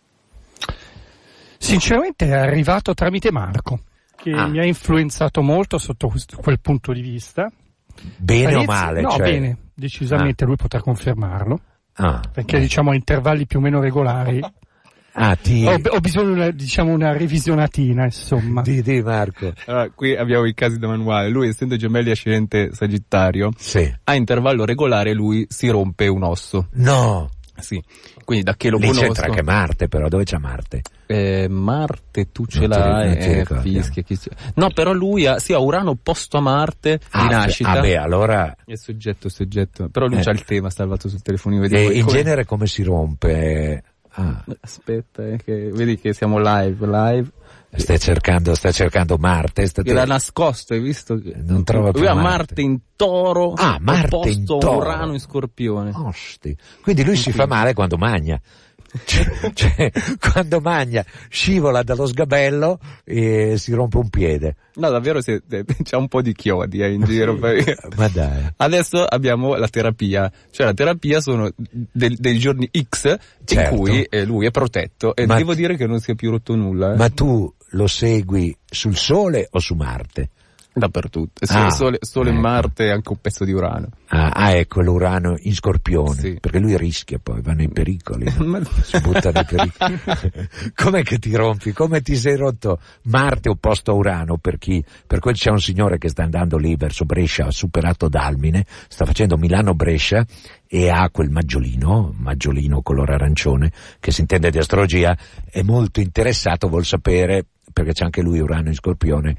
[SPEAKER 2] Sinceramente è arrivato tramite Marco, che
[SPEAKER 1] Ah.
[SPEAKER 2] mi ha influenzato molto sotto questo- quel punto di vista.
[SPEAKER 1] Bene o
[SPEAKER 2] All'inizio-
[SPEAKER 1] male?
[SPEAKER 2] No,
[SPEAKER 1] cioè...
[SPEAKER 2] bene, decisamente lui potrà confermarlo,
[SPEAKER 1] Ah,
[SPEAKER 2] perché diciamo a intervalli più o meno regolari
[SPEAKER 1] ah ti...
[SPEAKER 2] ho, ho bisogno di una, diciamo, una revisionatina, insomma.
[SPEAKER 1] Di, di Marco.
[SPEAKER 3] Allora, qui abbiamo i casi da manuale. Lui, essendo Gemelli ascendente Sagittario,
[SPEAKER 1] Sì.
[SPEAKER 3] a intervallo regolare lui si rompe un osso.
[SPEAKER 1] No,
[SPEAKER 3] Sì. Quindi da che lo
[SPEAKER 1] lì
[SPEAKER 3] conosco...
[SPEAKER 1] c'entra anche Marte, però dove c'è Marte?
[SPEAKER 3] Eh, Marte, tu ce
[SPEAKER 1] Non ti-
[SPEAKER 3] l'hai,
[SPEAKER 1] non ti
[SPEAKER 3] eh,
[SPEAKER 1] ricordi,
[SPEAKER 3] fischia, chi c'è. No, però lui ha, sì, ha Urano opposto a Marte
[SPEAKER 1] Ah,
[SPEAKER 3] di
[SPEAKER 1] beh,
[SPEAKER 3] nascita.
[SPEAKER 1] ah, beh, allora...
[SPEAKER 3] È soggetto, soggetto. Però lui
[SPEAKER 1] Eh.
[SPEAKER 3] c'ha il tema salvato sul telefonino.
[SPEAKER 1] E
[SPEAKER 3] Vediamo
[SPEAKER 1] in
[SPEAKER 3] come-
[SPEAKER 1] genere come si rompe? Ah,
[SPEAKER 3] Aspetta, eh, che, vedi che siamo live, live.
[SPEAKER 1] stai cercando, stai cercando Marte? Stai...
[SPEAKER 3] Era nascosto, hai visto? Che...
[SPEAKER 1] Non trova più
[SPEAKER 3] Lui ha
[SPEAKER 1] Marte.
[SPEAKER 3] Marte in toro,
[SPEAKER 1] Ah, Marte
[SPEAKER 3] opposto
[SPEAKER 1] in
[SPEAKER 3] a
[SPEAKER 1] toro.
[SPEAKER 3] Urano in Scorpione.
[SPEAKER 1] Osti. Quindi lui si fa male quando magna. Cioè, cioè, quando magna scivola dallo sgabello e si rompe un piede.
[SPEAKER 3] No, davvero se- eh, c'ha un po' di chiodi eh, in giro. perché-
[SPEAKER 1] Ma dai.
[SPEAKER 3] Adesso abbiamo la terapia, cioè la terapia sono del- dei giorni X
[SPEAKER 1] Certo.
[SPEAKER 3] in cui eh, lui è protetto e
[SPEAKER 1] Ma-
[SPEAKER 3] devo dire che non si è più rotto nulla. eh.
[SPEAKER 1] Ma tu lo segui sul Sole o su Marte?
[SPEAKER 3] Dappertutto,
[SPEAKER 1] Ah,
[SPEAKER 3] sole, sole
[SPEAKER 1] ecco.
[SPEAKER 3] Marte e anche un pezzo di Urano.
[SPEAKER 1] Ah, ah, ecco l'Urano in Scorpione,
[SPEAKER 3] Sì.
[SPEAKER 1] perché lui rischia poi, va nei pericoli, no?
[SPEAKER 3] Ma-
[SPEAKER 1] Si butta nei pericoli. Com'è che ti rompi? Come ti sei rotto? Marte opposto a Urano, per chi? Per quel c'è un signore che sta andando lì verso Brescia, ha superato Dalmine, sta facendo Milano-Brescia e ha quel maggiolino, maggiolino color arancione, che si intende di astrologia, è molto interessato, vuol sapere, perché c'è anche lui Urano in Scorpione,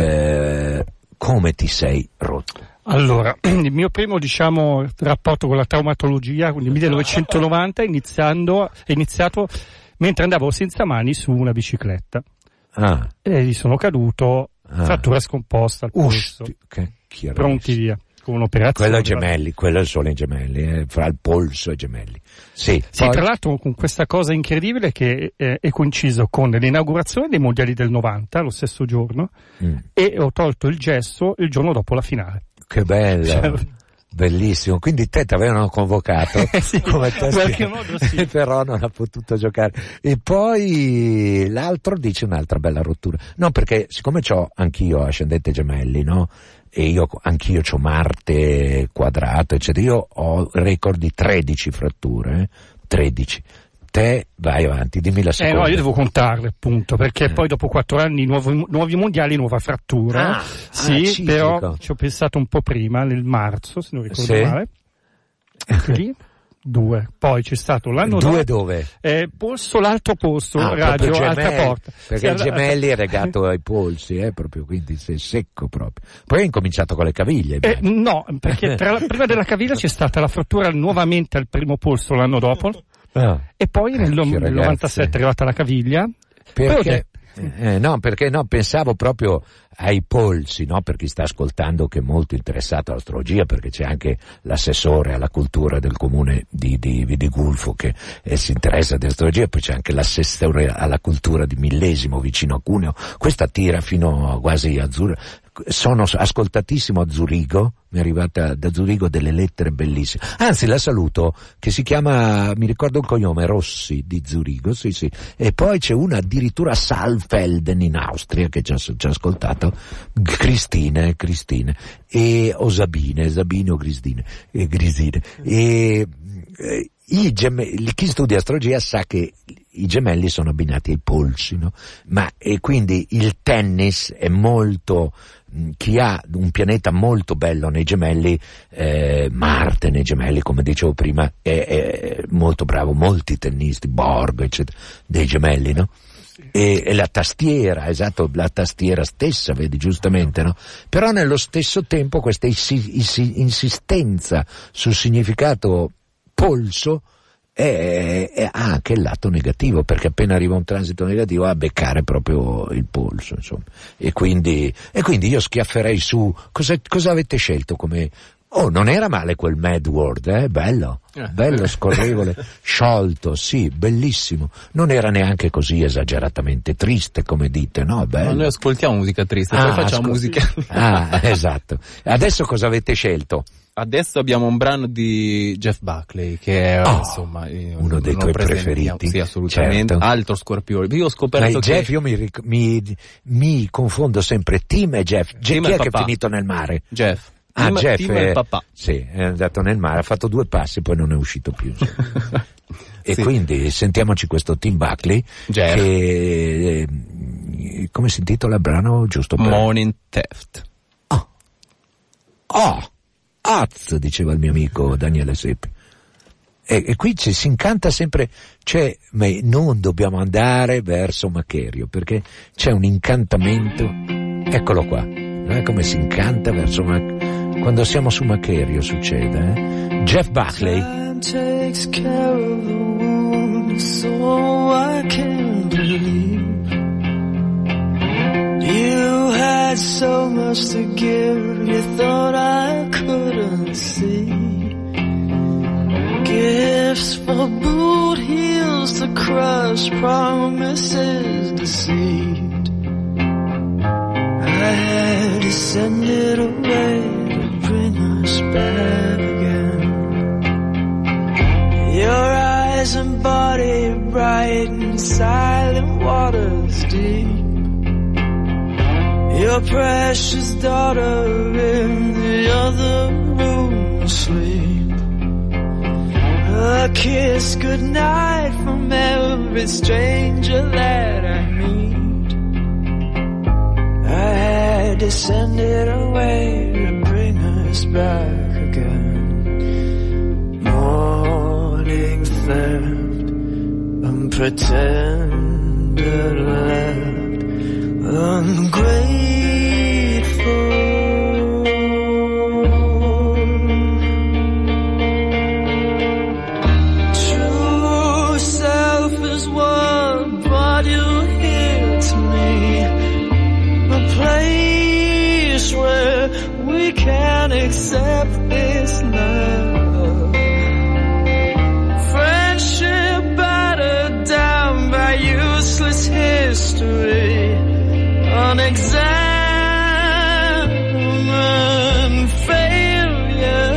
[SPEAKER 1] eh, come ti sei rotto?
[SPEAKER 2] Allora, il mio primo, diciamo, rapporto con la traumatologia, quindi millenovecentonovanta, iniziando, è iniziato mentre andavo senza mani su una bicicletta.
[SPEAKER 1] Ah,
[SPEAKER 2] E gli sono caduto,
[SPEAKER 1] Ah.
[SPEAKER 2] frattura scomposta al polso,
[SPEAKER 1] usti, che chiaro.
[SPEAKER 2] pronti via, con un'operazione.
[SPEAKER 1] Quello è gemelli, quello è solo in gemelli, eh, fra il polso e gemelli. Sì,
[SPEAKER 2] Sì,
[SPEAKER 1] poi-
[SPEAKER 2] tra l'altro con questa cosa incredibile che eh, è coinciso con l'inaugurazione dei mondiali del novanta, lo stesso giorno,
[SPEAKER 1] Mm,
[SPEAKER 2] e ho tolto il gesso il giorno dopo la finale.
[SPEAKER 1] che bello.
[SPEAKER 2] Cioè-
[SPEAKER 1] Bellissimo, quindi te ti avevano convocato
[SPEAKER 2] Sì,
[SPEAKER 1] come
[SPEAKER 2] in qualche modo sì.
[SPEAKER 1] però non ha potuto giocare. E poi l'altro dice un'altra bella rottura. No, perché siccome c'ho anch'io ascendente gemelli, no? E io anch'io c'ho Marte quadrato, eccetera, io ho record di tredici fratture, eh? tredici. Te vai avanti, dimmi la
[SPEAKER 2] Eh
[SPEAKER 1] seconda.
[SPEAKER 2] no, io devo contarle appunto, perché poi dopo quattro anni nuovi, nuovi mondiali, nuova frattura.
[SPEAKER 1] Ah,
[SPEAKER 2] sì,
[SPEAKER 1] ah, ciclico.
[SPEAKER 2] però ci ho pensato un po' prima, nel marzo, se non ricordo
[SPEAKER 1] Sì.
[SPEAKER 2] male. Lì, due. Poi c'è stato l'anno
[SPEAKER 1] Due
[SPEAKER 2] dopo.
[SPEAKER 1] dove?
[SPEAKER 2] Eh, polso, l'altro posto,
[SPEAKER 1] Ah,
[SPEAKER 2] radio,
[SPEAKER 1] proprio
[SPEAKER 2] altra
[SPEAKER 1] gemelli,
[SPEAKER 2] porta.
[SPEAKER 1] perché
[SPEAKER 2] Sì,
[SPEAKER 1] il
[SPEAKER 2] allora-
[SPEAKER 1] gemelli è legato ai polsi, eh, proprio, quindi sei secco proprio. Poi hai incominciato con le caviglie.
[SPEAKER 2] Eh,
[SPEAKER 1] beh.
[SPEAKER 2] no, perché tra la, prima della caviglia c'è stata la frattura nuovamente al primo polso l'anno dopo,
[SPEAKER 1] Ah,
[SPEAKER 2] e poi nel,
[SPEAKER 1] Cacchio,
[SPEAKER 2] nel
[SPEAKER 1] ragazzi.
[SPEAKER 2] novantasette è arrivata la caviglia. Poi ho
[SPEAKER 1] perché?
[SPEAKER 2] detto-
[SPEAKER 1] Eh, no, perché no, pensavo proprio ai polsi, no, per chi sta ascoltando che è molto interessato all'astrologia, perché c'è anche l'assessore alla cultura del comune di, di, di Gulfo che eh, si interessa di astrologia, poi c'è anche l'assessore alla cultura di Millesimo vicino a Cuneo, questa tira fino a quasi a Zurigo. Sono ascoltatissimo a Zurigo, mi è arrivata da Zurigo delle lettere bellissime, anzi la saluto, che si chiama, mi ricordo il cognome, Rossi di Zurigo, sì sì, e poi c'è una addirittura a Saalfelden in Austria che ci ha, ci ha ascoltato, Cristine, Cristine, e o Sabine, Sabine o Cristine, e Grisine, e eh, i gemelli, chi studia astrologia sa che i gemelli sono abbinati ai polsi, no? Ma e quindi il tennis è molto, mh, chi ha un pianeta molto bello nei gemelli, eh, Marte nei gemelli, come dicevo prima, è, è molto bravo, molti tennisti, Borg, eccetera, dei gemelli, no? E, e la tastiera, esatto, la tastiera stessa, vedi, giustamente, no? Però nello stesso tempo questa insi- insi- insistenza sul significato polso è, è, ha anche il lato negativo, perché appena arriva un transito negativo a beccare proprio il polso, insomma. E quindi, e quindi io schiafferei su, cosa, cosa avete scelto come... Oh, non era male quel Mad World, eh? Bello, bello, scorrevole, sciolto, sì, bellissimo. Non era neanche così esageratamente triste, come dite, no? Bello.
[SPEAKER 3] Ma noi ascoltiamo musica triste, poi facciamo
[SPEAKER 1] ascol-
[SPEAKER 3] musica.
[SPEAKER 1] Ah, esatto. Adesso cosa avete scelto?
[SPEAKER 3] Adesso abbiamo un brano di Jeff Buckley che è
[SPEAKER 1] Oh,
[SPEAKER 3] insomma io
[SPEAKER 1] uno dei
[SPEAKER 3] lo
[SPEAKER 1] tuoi
[SPEAKER 3] presentiamo.
[SPEAKER 1] preferiti.
[SPEAKER 3] Sì, assolutamente.
[SPEAKER 1] Certo.
[SPEAKER 3] Altro scorpione. Io ho scoperto
[SPEAKER 1] Ma
[SPEAKER 3] che
[SPEAKER 1] Jeff, io mi, ric- mi, mi confondo sempre Tim e Jeff. Jeff
[SPEAKER 3] Tim
[SPEAKER 1] chi
[SPEAKER 3] e
[SPEAKER 1] è che è
[SPEAKER 3] papà.
[SPEAKER 1] finito nel mare?
[SPEAKER 3] Jeff.
[SPEAKER 1] Ah,
[SPEAKER 3] Tim,
[SPEAKER 1] Jeff
[SPEAKER 3] Tim
[SPEAKER 1] è,
[SPEAKER 3] e il papà.
[SPEAKER 1] Sì, è andato nel mare, ha fatto due passi, poi non è uscito più. insomma. E
[SPEAKER 3] Sì.
[SPEAKER 1] quindi sentiamoci questo Tim Buckley,
[SPEAKER 3] Jeff.
[SPEAKER 1] che eh, come si intitola il brano, giusto per...
[SPEAKER 3] Morning Theft.
[SPEAKER 1] Oh, az, diceva il mio amico Daniele Seppi. E, e qui ci si incanta sempre, cioè, ma non dobbiamo andare verso Macherio, perché c'è un incantamento, eccolo qua, eh, come si incanta verso Macherio. Quando siamo su Macherio succede, eh? Jeff Buckley.
[SPEAKER 5] Time takes care of the wound, so I can't believe you had so much to give, you thought I couldn't see. Gifts for boot heels to crush, promises deceived. I had to send it away to bring us back again. Your eyes and body bright and silent waters deep. Your precious daughter in the other room asleep. A kiss goodnight from every stranger that I meet. I had descended away to bring us back again. Morning theft, unpretended left, ungrateful. Can't accept this love. Friendship battered down by useless history, unexamined failure.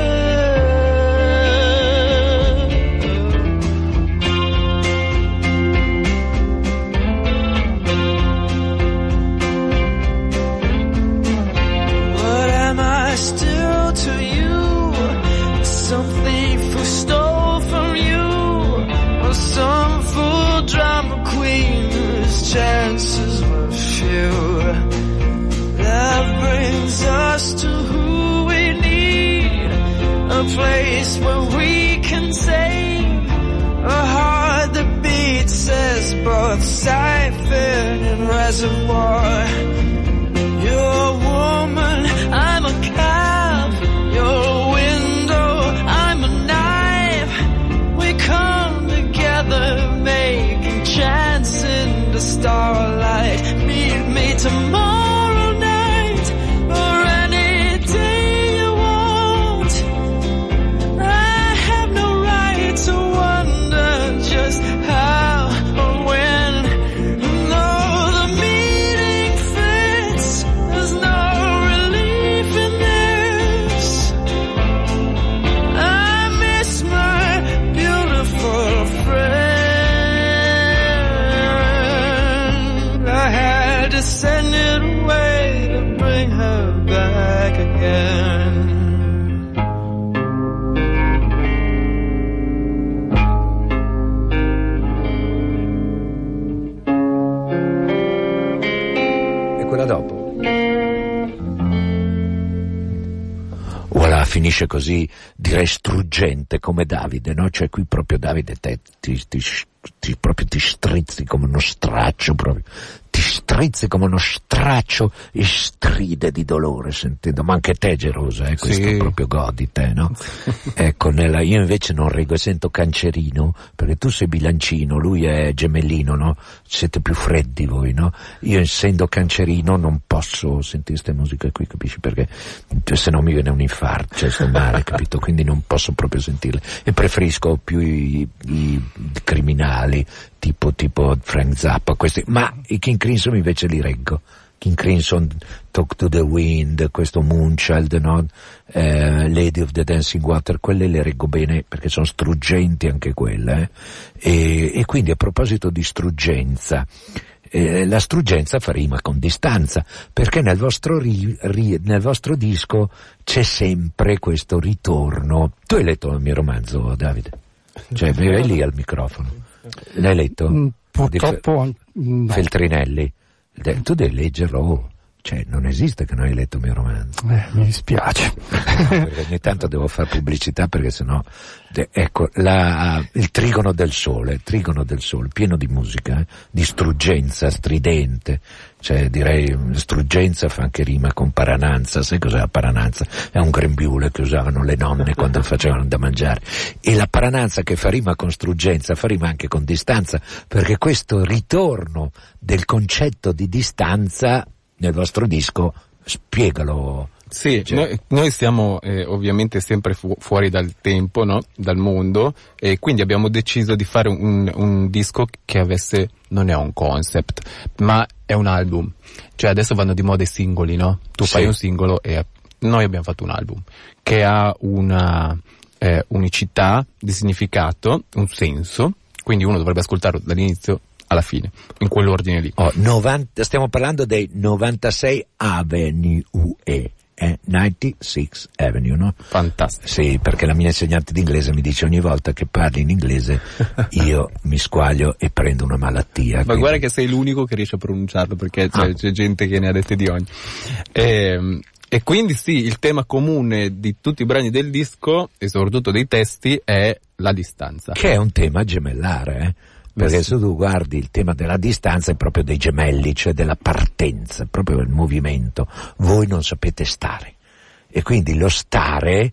[SPEAKER 5] What am I still to you? Some thief who stole from you, or some fool drama queen whose chances were few. Love brings us to who we need, a place where we can save, a heart that beats says both siphon and reservoir. You're a woman, I'm a calf. You're a window, I'm a knife. We come together, making chance in the starlight. Meet me tomorrow night, or any day you want. I have no right to wonder just how or when. No, the meeting fits. There's no relief in this. I miss my beautiful friend. I had descended away to bring her back again.
[SPEAKER 1] E quella dopo? Voilà, finisce così, direi struggente come Davide, no? Cioè qui proprio Davide te ti, ti, ti, proprio ti strizzi come uno straccio, proprio ti strizzi come uno straccio e stride di dolore sentendo, ma anche te Gerosa, eh, questo
[SPEAKER 3] Sì.
[SPEAKER 1] proprio godi te, no? Ecco, nella, io invece non reggo, sento Cancerino, perché tu sei bilancino, lui è gemellino, no? Siete più freddi voi, no? Io essendo Cancerino non posso sentire queste musiche qui, capisci? Perché cioè, se no mi viene un infarto, cioè sto male, capito? Quindi non posso proprio sentirle, e preferisco più i, i criminali, tipo tipo Frank Zappa, questi, ma i King Crimson invece li reggo. King Crimson, Talk to the Wind, questo Moonchild, no? eh, Lady of the Dancing Water, quelle le reggo bene perché sono struggenti anche quelle, eh? e, e quindi a proposito di struggenza, eh, la struggenza fa rima con distanza, perché nel vostro, ri, ri, nel vostro disco c'è sempre questo ritorno. Tu hai letto il mio romanzo, Davide? Cioè, vai lì al microfono. L'hai letto?
[SPEAKER 2] Mm, purtroppo
[SPEAKER 1] Di
[SPEAKER 2] no.
[SPEAKER 1] Feltrinelli. De- tu devi leggerlo, oh. Cioè non esiste che non hai letto il mio romanzo.
[SPEAKER 2] Eh, mi dispiace.
[SPEAKER 1] No, perché ogni tanto devo fare pubblicità, perché sennò de- ecco la, il trigono del sole, il trigono del sole, pieno di musica, eh? Di struggenza, stridente, cioè direi struggenza fa anche rima con parananza. Sai cos'è la parananza? È un grembiule che usavano le nonne quando facevano da mangiare, e la parananza che fa rima con struggenza fa rima anche con distanza, perché questo ritorno del concetto di distanza nel vostro disco, spiegalo.
[SPEAKER 3] Sì,
[SPEAKER 1] Cioè.
[SPEAKER 3] noi, noi siamo eh, ovviamente sempre fu- fuori dal tempo, no? Dal mondo, e quindi abbiamo deciso di fare un, un disco che avesse, non è un concept, ma è un album. Cioè adesso vanno di moda i singoli, no? Tu
[SPEAKER 1] Sì.
[SPEAKER 3] fai un singolo e noi abbiamo fatto un album che ha una eh, unicità di significato, un senso, quindi uno dovrebbe ascoltarlo dall'inizio alla fine, in quell'ordine lì.
[SPEAKER 1] Oh, novanta, stiamo parlando dei novantasei Avenue, eh, novantasei Avenue, no?
[SPEAKER 3] Fantastico.
[SPEAKER 1] Sì, perché la mia insegnante d'inglese mi dice ogni volta che parli in inglese io mi squaglio e prendo una malattia.
[SPEAKER 3] Ma
[SPEAKER 1] quindi...
[SPEAKER 3] guarda che sei l'unico che riesce a pronunciarlo, perché c'è, ah. c'è gente che ne ha dette di ogni. E, e quindi sì, il tema comune di tutti i brani del disco, e soprattutto dei testi, è la distanza.
[SPEAKER 1] Che è un tema gemellare, eh? Perché se tu guardi il tema della distanza è proprio dei gemelli, cioè della partenza, proprio del movimento. Voi non sapete stare. E quindi lo stare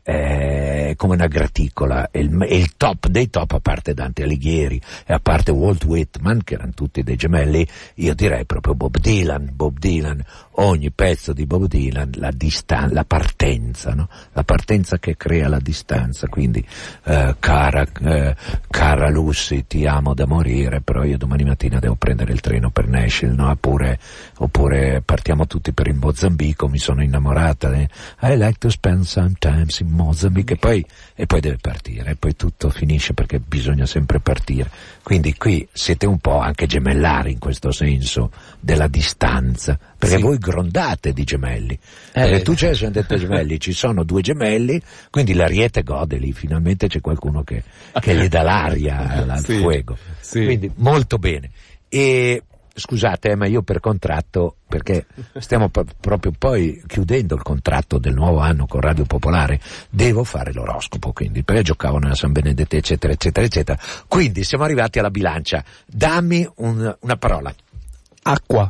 [SPEAKER 1] è come una graticola, è il, è il top dei top, a parte Dante Alighieri e a parte Walt Whitman, che erano tutti dei gemelli, io direi proprio Bob Dylan, Bob Dylan, ogni pezzo di Bob Dylan, la distanza, la partenza, no? La partenza che crea la distanza, quindi eh, cara, eh, cara Lucy, ti amo da morire, però io domani mattina devo prendere il treno per Nashville, no? Oppure, oppure partiamo tutti per il Mozambico, mi sono innamorata, eh? I like to spend some time in Mozambique, e poi, e poi deve partire, e poi tutto finisce perché bisogna sempre partire. Quindi qui siete un po' anche gemellari in questo senso della distanza, perché sì. Voi grondate di gemelli, eh, perché tu c'hai sempre detto gemelli, ci sono due gemelli, quindi l'Ariete gode lì, finalmente c'è qualcuno che, che gli dà l'aria al
[SPEAKER 3] sì,
[SPEAKER 1] fuoco,
[SPEAKER 3] sì.
[SPEAKER 1] Quindi molto bene. E scusate, eh, ma io per contratto, perché stiamo p- proprio poi chiudendo il contratto del nuovo anno con Radio Popolare, devo fare l'oroscopo, quindi, perché giocavo nella San Benedetto, eccetera, eccetera, eccetera. Quindi siamo arrivati alla bilancia. Dammi un, una parola.
[SPEAKER 2] Acqua.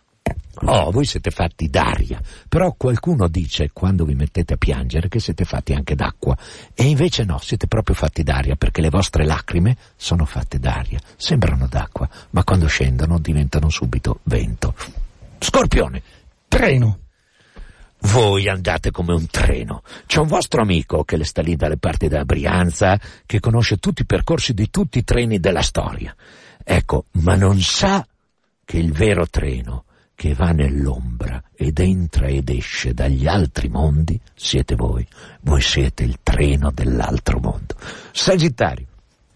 [SPEAKER 1] Oh, voi siete fatti d'aria, però qualcuno dice, quando vi mettete a piangere, che siete fatti anche d'acqua, e invece no, siete proprio fatti d'aria, perché le vostre lacrime sono fatte d'aria, sembrano d'acqua, ma quando scendono diventano subito vento. Scorpione.
[SPEAKER 2] Treno.
[SPEAKER 1] Voi andate come un treno. C'è un vostro amico che le sta lì dalle parti della Brianza, che conosce tutti i percorsi di tutti i treni della storia. Ecco, ma non sa che il vero treno che va nell'ombra ed entra ed esce dagli altri mondi siete voi. Voi siete il treno dell'altro mondo. Sagittario.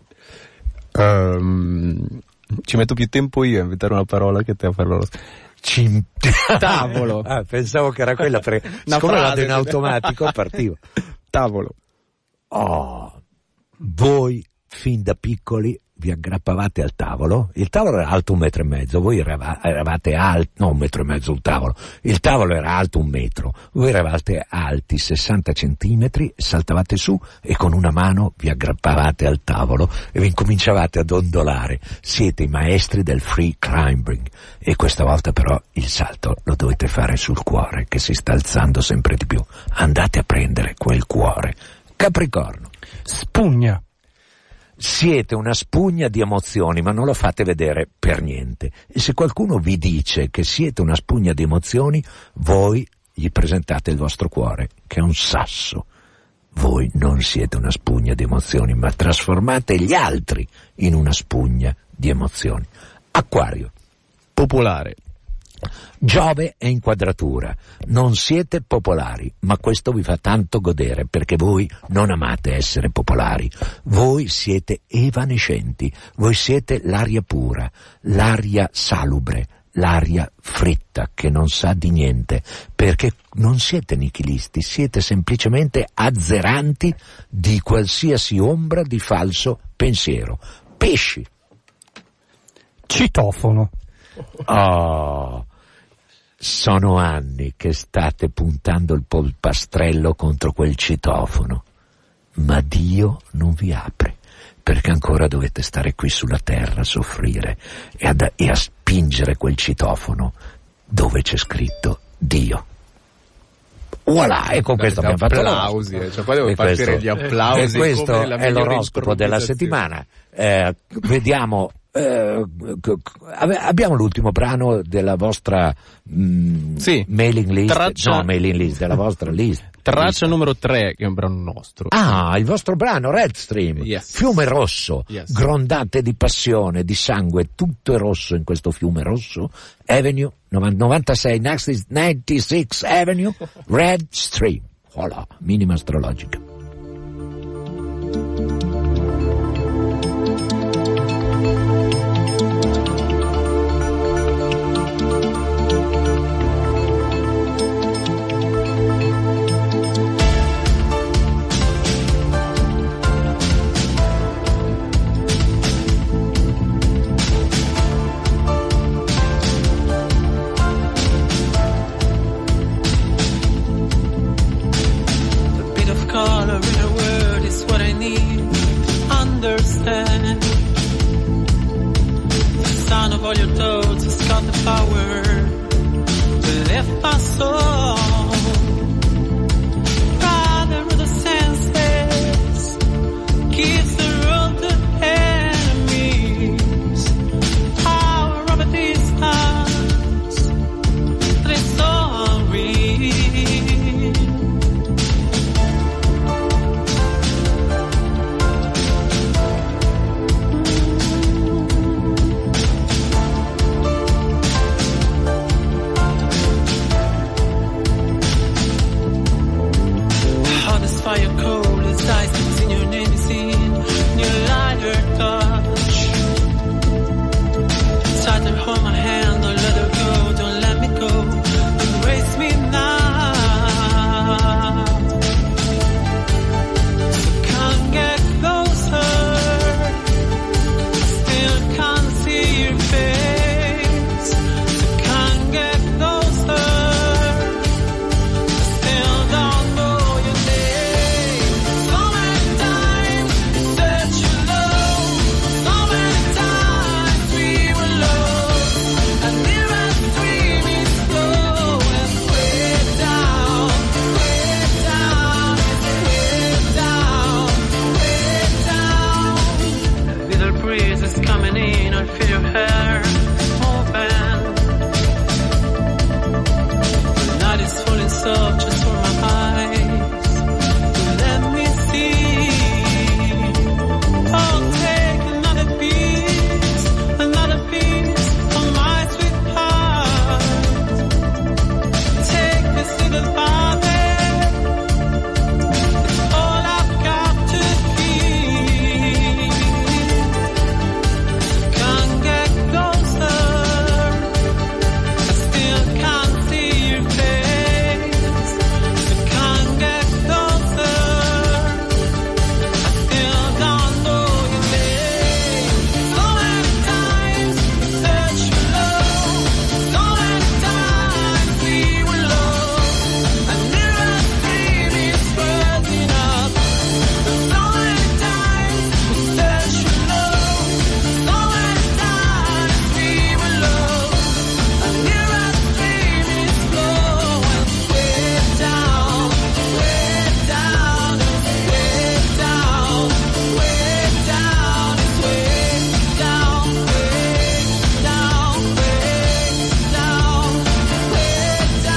[SPEAKER 3] Um, ci metto più tempo io a inventare una parola che te a farlo.
[SPEAKER 1] Cim...
[SPEAKER 3] Tavolo.
[SPEAKER 1] Ah, pensavo che era quella, perché siccome vado in automatico partivo.
[SPEAKER 3] Tavolo.
[SPEAKER 1] Oh, voi fin da piccoli vi aggrappavate al tavolo, il tavolo era alto un metro e mezzo, voi eravate, eravate alti, no un metro e mezzo il tavolo, il tavolo era alto un metro, voi eravate alti sessanta centimetri, saltavate su e con una mano vi aggrappavate al tavolo e vi incominciavate ad ondolare. Siete i maestri del free climbing, e questa volta però il salto lo dovete fare sul cuore, che si sta alzando sempre di più. Andate a prendere quel cuore. Capricorno.
[SPEAKER 2] Spugna.
[SPEAKER 1] Siete una spugna di emozioni, ma non lo fate vedere per niente. E se qualcuno vi dice che siete una spugna di emozioni, voi gli presentate il vostro cuore, che è un sasso. Voi non siete una spugna di emozioni, ma trasformate gli altri in una spugna di emozioni. Acquario.
[SPEAKER 3] Popolare.
[SPEAKER 1] Giove è in quadratura, non siete popolari, ma questo vi fa tanto godere, perché voi non amate essere popolari, voi siete evanescenti, voi siete l'aria pura, l'aria salubre, l'aria fritta che non sa di niente, perché non siete nichilisti, siete semplicemente azzeranti di qualsiasi ombra di falso pensiero. Pesci.
[SPEAKER 2] Citofono.
[SPEAKER 1] Oh, sono anni che state puntando il polpastrello contro quel citofono, ma Dio non vi apre, perché ancora dovete stare qui sulla terra a soffrire e, ad, e a spingere quel citofono dove c'è scritto Dio. Voilà, e con questo abbiamo fatto
[SPEAKER 3] applausi, eh, cioè poi devo partire gli applausi.
[SPEAKER 1] E questo è l'oroscopo della settimana. Eh, vediamo. Eh, abbiamo l'ultimo brano della vostra mh,
[SPEAKER 3] sì.
[SPEAKER 1] mailing list,
[SPEAKER 3] Traccia...
[SPEAKER 1] no mailing list, della vostra list.
[SPEAKER 3] Traccia
[SPEAKER 1] lista.
[SPEAKER 3] numero tre, che è un brano nostro.
[SPEAKER 1] Ah, il vostro brano, Red Stream,
[SPEAKER 3] yes.
[SPEAKER 1] Fiume rosso,
[SPEAKER 3] yes.
[SPEAKER 1] Grondate di passione, di sangue, tutto è rosso in questo fiume rosso. Avenue, novantasei, novantasei Avenue, Red Stream. Voilà, minima astrologica.
[SPEAKER 5] of all your thoughts has got the power to lift my soul. Rather with the senses gives the road to enemies. Power of a distance that is so unreal. Fire cold as ice, it's in your name is in your lighter touch. Try to hold my hand, don't let her go, don't let me go, embrace me now. So can't get closer, still can't see your face. So can't get closer, still don't know. Feel your hair moving. The night is falling soft just for my eyes to let me see. I'll take another piece, another piece of my sweet heart. Take this little body, it's all I've got to keep. Can't get closer, I still can't see your face. So can't get closer, I still don't know your name. So many times we searched for love, so many times we were lost. I knew our dream is burning up. So many times we searched for love, so many times we were lost. I knew our dream is blowing way down, way down, way down, way down, it's way down, way down, way down, way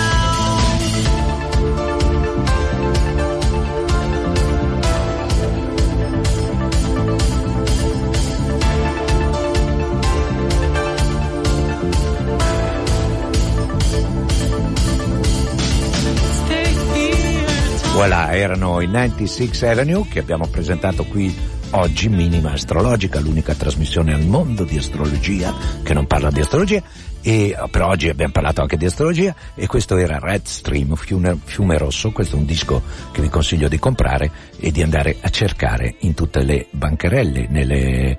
[SPEAKER 5] stay here.
[SPEAKER 1] Voilà, erano i novantasei Avenue che abbiamo presentato qui oggi, Minima Astrologica, l'unica trasmissione al mondo di astrologia che non parla di astrologia, e per oggi abbiamo parlato anche di astrologia, e questo era Red Stream, Fiume, Fiume Rosso. Questo è un disco che vi consiglio di comprare e di andare a cercare in tutte le bancarelle, nelle,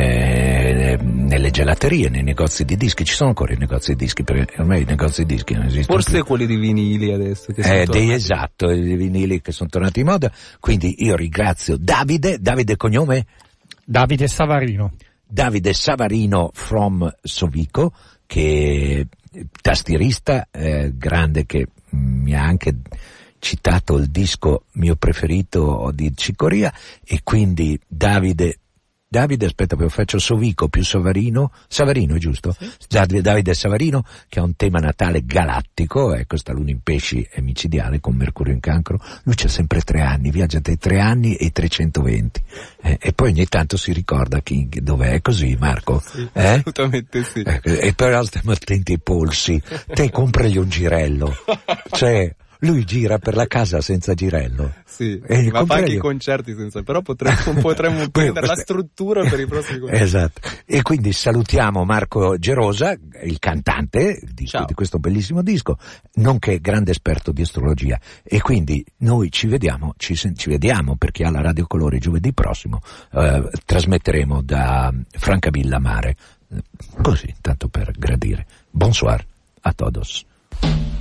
[SPEAKER 1] eh, nelle gelaterie, nei negozi di dischi. Ci sono ancora i negozi di dischi, perché ormai i negozi di dischi non esistono
[SPEAKER 3] Forse
[SPEAKER 1] più.
[SPEAKER 3] quelli di vinili adesso che sono
[SPEAKER 1] Eh, dei,
[SPEAKER 3] tornati.
[SPEAKER 1] esatto, i vinili che sono tornati in moda. Quindi io ringrazio Davide, Davide cognome?
[SPEAKER 2] Davide Savarino.
[SPEAKER 1] Davide Savarino from Sovico, che tastierista eh, grande, che mi ha anche citato il disco mio preferito di Cicoria, e quindi Davide Davide, aspetta, poi faccio Sovico più Savarino, Savarino è giusto? Sì. Davide, Davide Savarino, che ha un tema natale galattico, ecco, sta luna in pesci, è micidiale, con Mercurio in Cancro. Lui c'ha sempre tre anni, viaggia tra i tre anni e i trecentoventi, eh, e poi ogni tanto si ricorda chi, dov'è, è così, Marco?
[SPEAKER 3] Sì,
[SPEAKER 1] eh?
[SPEAKER 3] assolutamente sì.
[SPEAKER 1] Eh, e però stiamo attenti ai polsi, te compragli un girello, cioè lui gira per la casa senza girello.
[SPEAKER 3] Sì,
[SPEAKER 1] e
[SPEAKER 3] ma fa anche i concerti senza, però potremmo, potremmo prendere la struttura per i prossimi concerti.
[SPEAKER 1] Esatto. E quindi salutiamo Marco Gerosa, il cantante di, di questo bellissimo disco, nonché grande esperto di astrologia. E quindi noi ci vediamo, ci, ci vediamo per chi ha la Radio Colore giovedì prossimo. Eh, trasmetteremo da Francavilla Mare. Così, tanto per gradire. Bonsoir a todos.